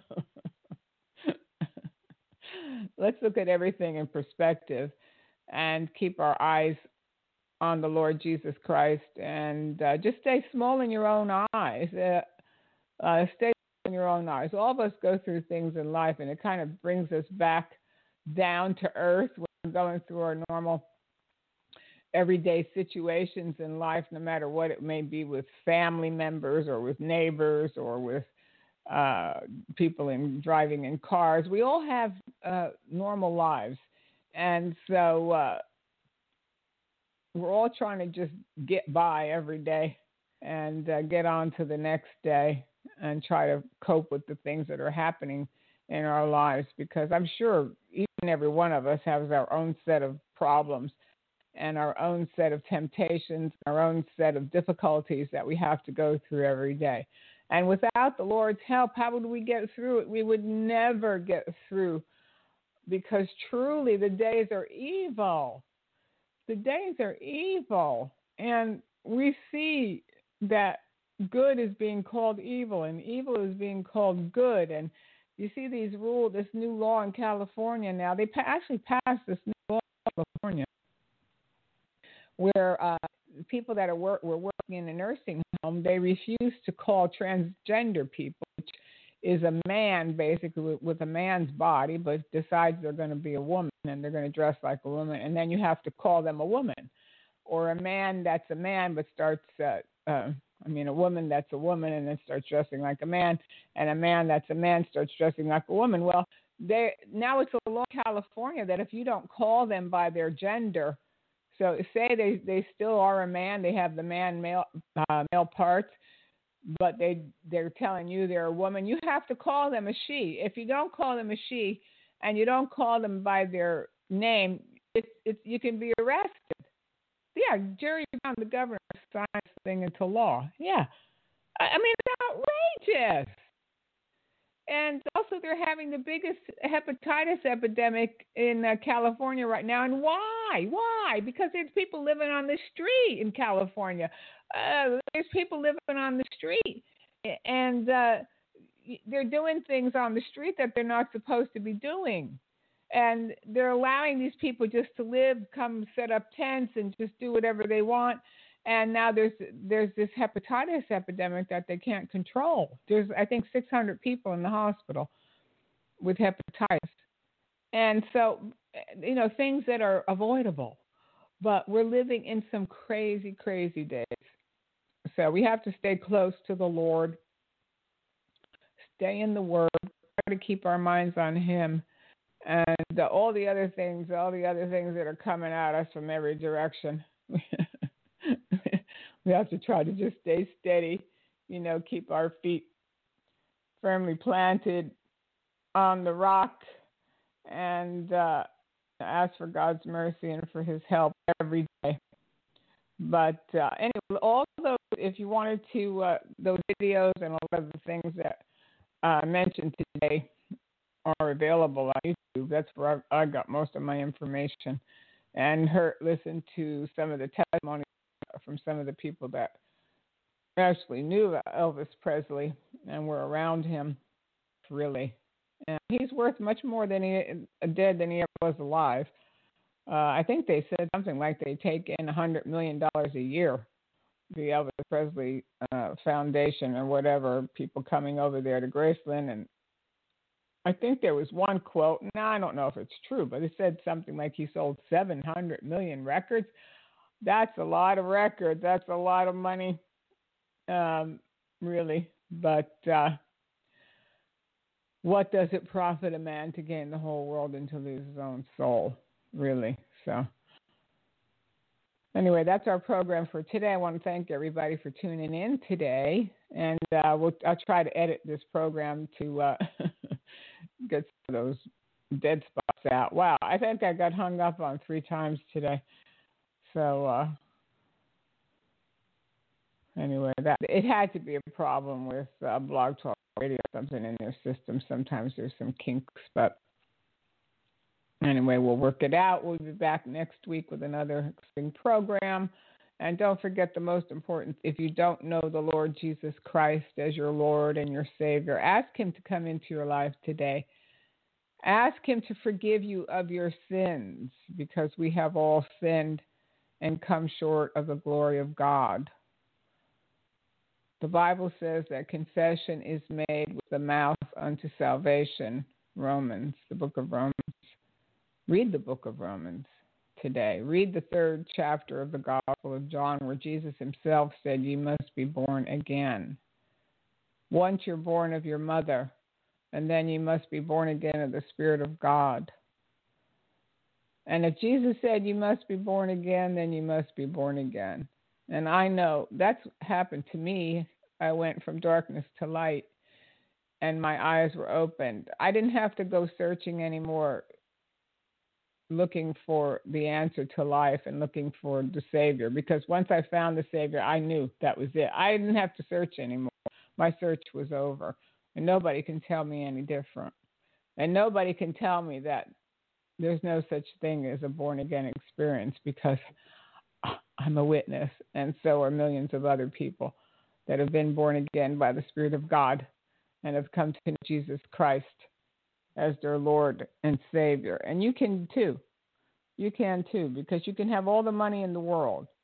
Let's look at everything in perspective and keep our eyes on the Lord Jesus Christ, and uh, just stay small in your own eyes. Uh, uh, stay in your own eyes. All of us go through things in life, and it kind of brings us back down to earth when we're going through our normal everyday situations in life, no matter what it may be, with family members or with neighbors or with uh, people in driving in cars. We all have uh, normal lives, and so uh, we're all trying to just get by every day and uh, get on to the next day and try to cope with the things that are happening in our lives, because I'm sure each and every one of us has our own set of problems and our own set of temptations, our own set of difficulties that we have to go through every day. And without the Lord's help, how would we get through it? We would never get through, because truly the days are evil. The days are evil, and we see that good is being called evil, and evil is being called good. And you see these rules, this new law in California now. They pa- actually passed this new law in California, where uh, people that are work, were working in a nursing home, they refuse to call transgender people, which is a man basically with, with a man's body, but decides they're going to be a woman and they're going to dress like a woman, and then you have to call them a woman, or a man that's a man but starts, uh, uh, I mean, a woman that's a woman and then starts dressing like a man, and a man that's a man starts dressing like a woman. Well, they now it's a law in California that if you don't call them by their gender, so say they, they still are a man, they have the man male uh, male parts, but they they're telling you they're a woman, you have to call them a she. If you don't call them a she and you don't call them by their name, it's it's you can be arrested. Yeah, Jerry Brown, the governor, signed this thing into law. Yeah, I, I mean it's outrageous. And also, they're having the biggest hepatitis epidemic in uh, California right now. And why? Why? Because there's people living on the street in California. Uh, there's people living on the street. And uh, they're doing things on the street that they're not supposed to be doing. And they're allowing these people just to live, come set up tents and just do whatever they want. And now there's there's this hepatitis epidemic that they can't control. There's, I think, six hundred people in the hospital with hepatitis. And so, you know, things that are avoidable. But we're living in some crazy, crazy days. So we have to stay close to the Lord, stay in the Word, try to keep our minds on Him. And uh, all the other things, all the other things that are coming at us from every direction. We have to try to just stay steady, you know, keep our feet firmly planted on the rock, and uh, ask for God's mercy and for His help every day. But uh, anyway, all those, if you wanted to, uh, those videos and all of the things that I uh, mentioned today are available on YouTube. That's where I, I got most of my information. And heard, listen to some of the testimonies from some of the people that actually knew Elvis Presley and were around him, really. And he's worth much more than he dead than he ever was alive. Uh, I think they said something like they take in one hundred million dollars a year, the Elvis Presley uh, Foundation or whatever, people coming over there to Graceland. And I think there was one quote, now I don't know if it's true, but it said something like he sold seven hundred million records. That's a lot of records. That's a lot of money, um, really. But uh, what does it profit a man to gain the whole world and to lose his own soul, really? So anyway, that's our program for today. I want to thank everybody for tuning in today. And uh, we'll, I'll try to edit this program to uh, get some of those dead spots out. Wow, I think I got hung up on three times today. So uh, anyway, that it had to be a problem with uh, Blog Talk Radio, something in their system. Sometimes there's some kinks, but anyway, we'll work it out. We'll be back next week with another exciting program. And don't forget the most important, if you don't know the Lord Jesus Christ as your Lord and your Savior, ask Him to come into your life today. Ask Him to forgive you of your sins, because we have all sinned and come short of the glory of God. The Bible says that confession is made with the mouth unto salvation. Romans, the book of Romans. Read the book of Romans today. Read the third chapter of the Gospel of John, where Jesus Himself said, you must be born again. Once you're born of your mother, and then you must be born again of the Spirit of God. And if Jesus said you must be born again, then you must be born again. And I know that's happened to me. I went from darkness to light, and my eyes were opened. I didn't have to go searching anymore, looking for the answer to life and looking for the Savior, because once I found the Savior, I knew that was it. I didn't have to search anymore. My search was over, and nobody can tell me any different. And nobody can tell me that there's no such thing as a born-again experience, because I'm a witness, and so are millions of other people that have been born again by the Spirit of God and have come to know Jesus Christ as their Lord and Savior. And you can too. You can too, because you can have all the money in the world.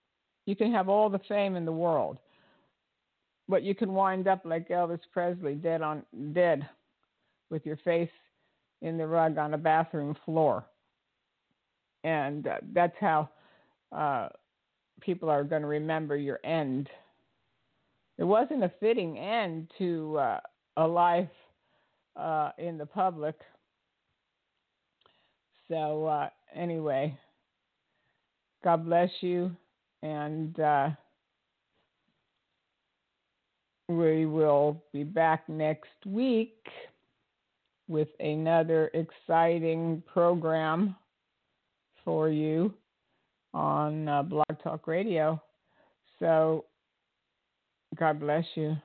You can have all the fame in the world, but you can wind up like Elvis Presley, dead on dead, with your face in the rug on a bathroom floor. And uh, that's how uh, people are going to remember your end. It wasn't a fitting end to uh, a life uh, in the public. So uh, anyway, God bless you, and uh, we will be back next week with another exciting program for you on uh, Blog Talk Radio. So God bless you.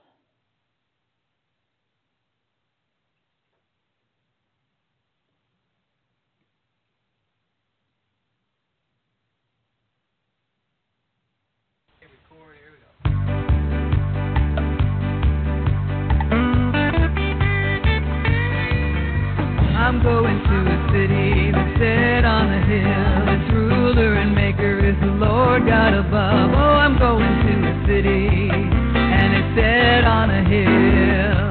I'm going to a city that's set on a hill. Its ruler and maker is the Lord God above. Oh, I'm going to a city, and it's set on a hill.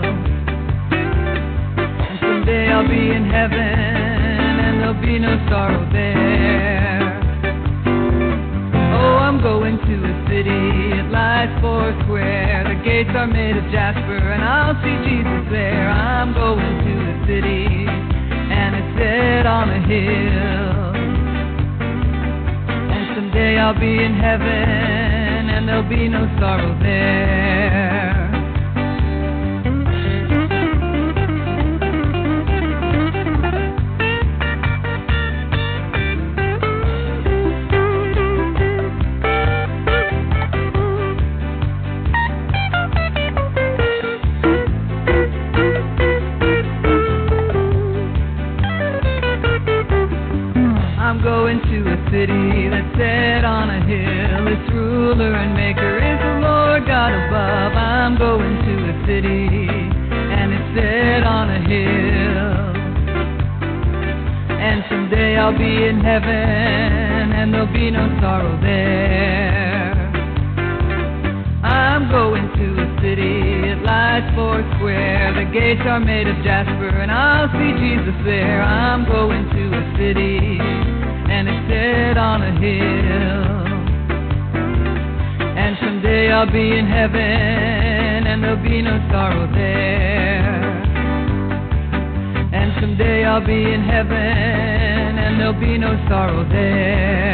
And someday I'll be in heaven, and there'll be no sorrow there. Oh, I'm going to a city, it lies four square. The gates are made of jasper, and I'll see Jesus there. I'm going to a city, and it's set on a hill. And someday I'll be in heaven, and there'll be no sorrow there. I'm going to a city that's set on a hill. Its ruler and maker is the Lord God above. I'm going to a city, and it's set on a hill. And someday I'll be in heaven, and there'll be no sorrow there. I'm going to a city, it lies four square. The gates are made of jasper, and I'll see Jesus there. I'm going to a city, and it's set on a hill. And someday I'll be in heaven, and there'll be no sorrow there. And someday I'll be in heaven, and there'll be no sorrow there.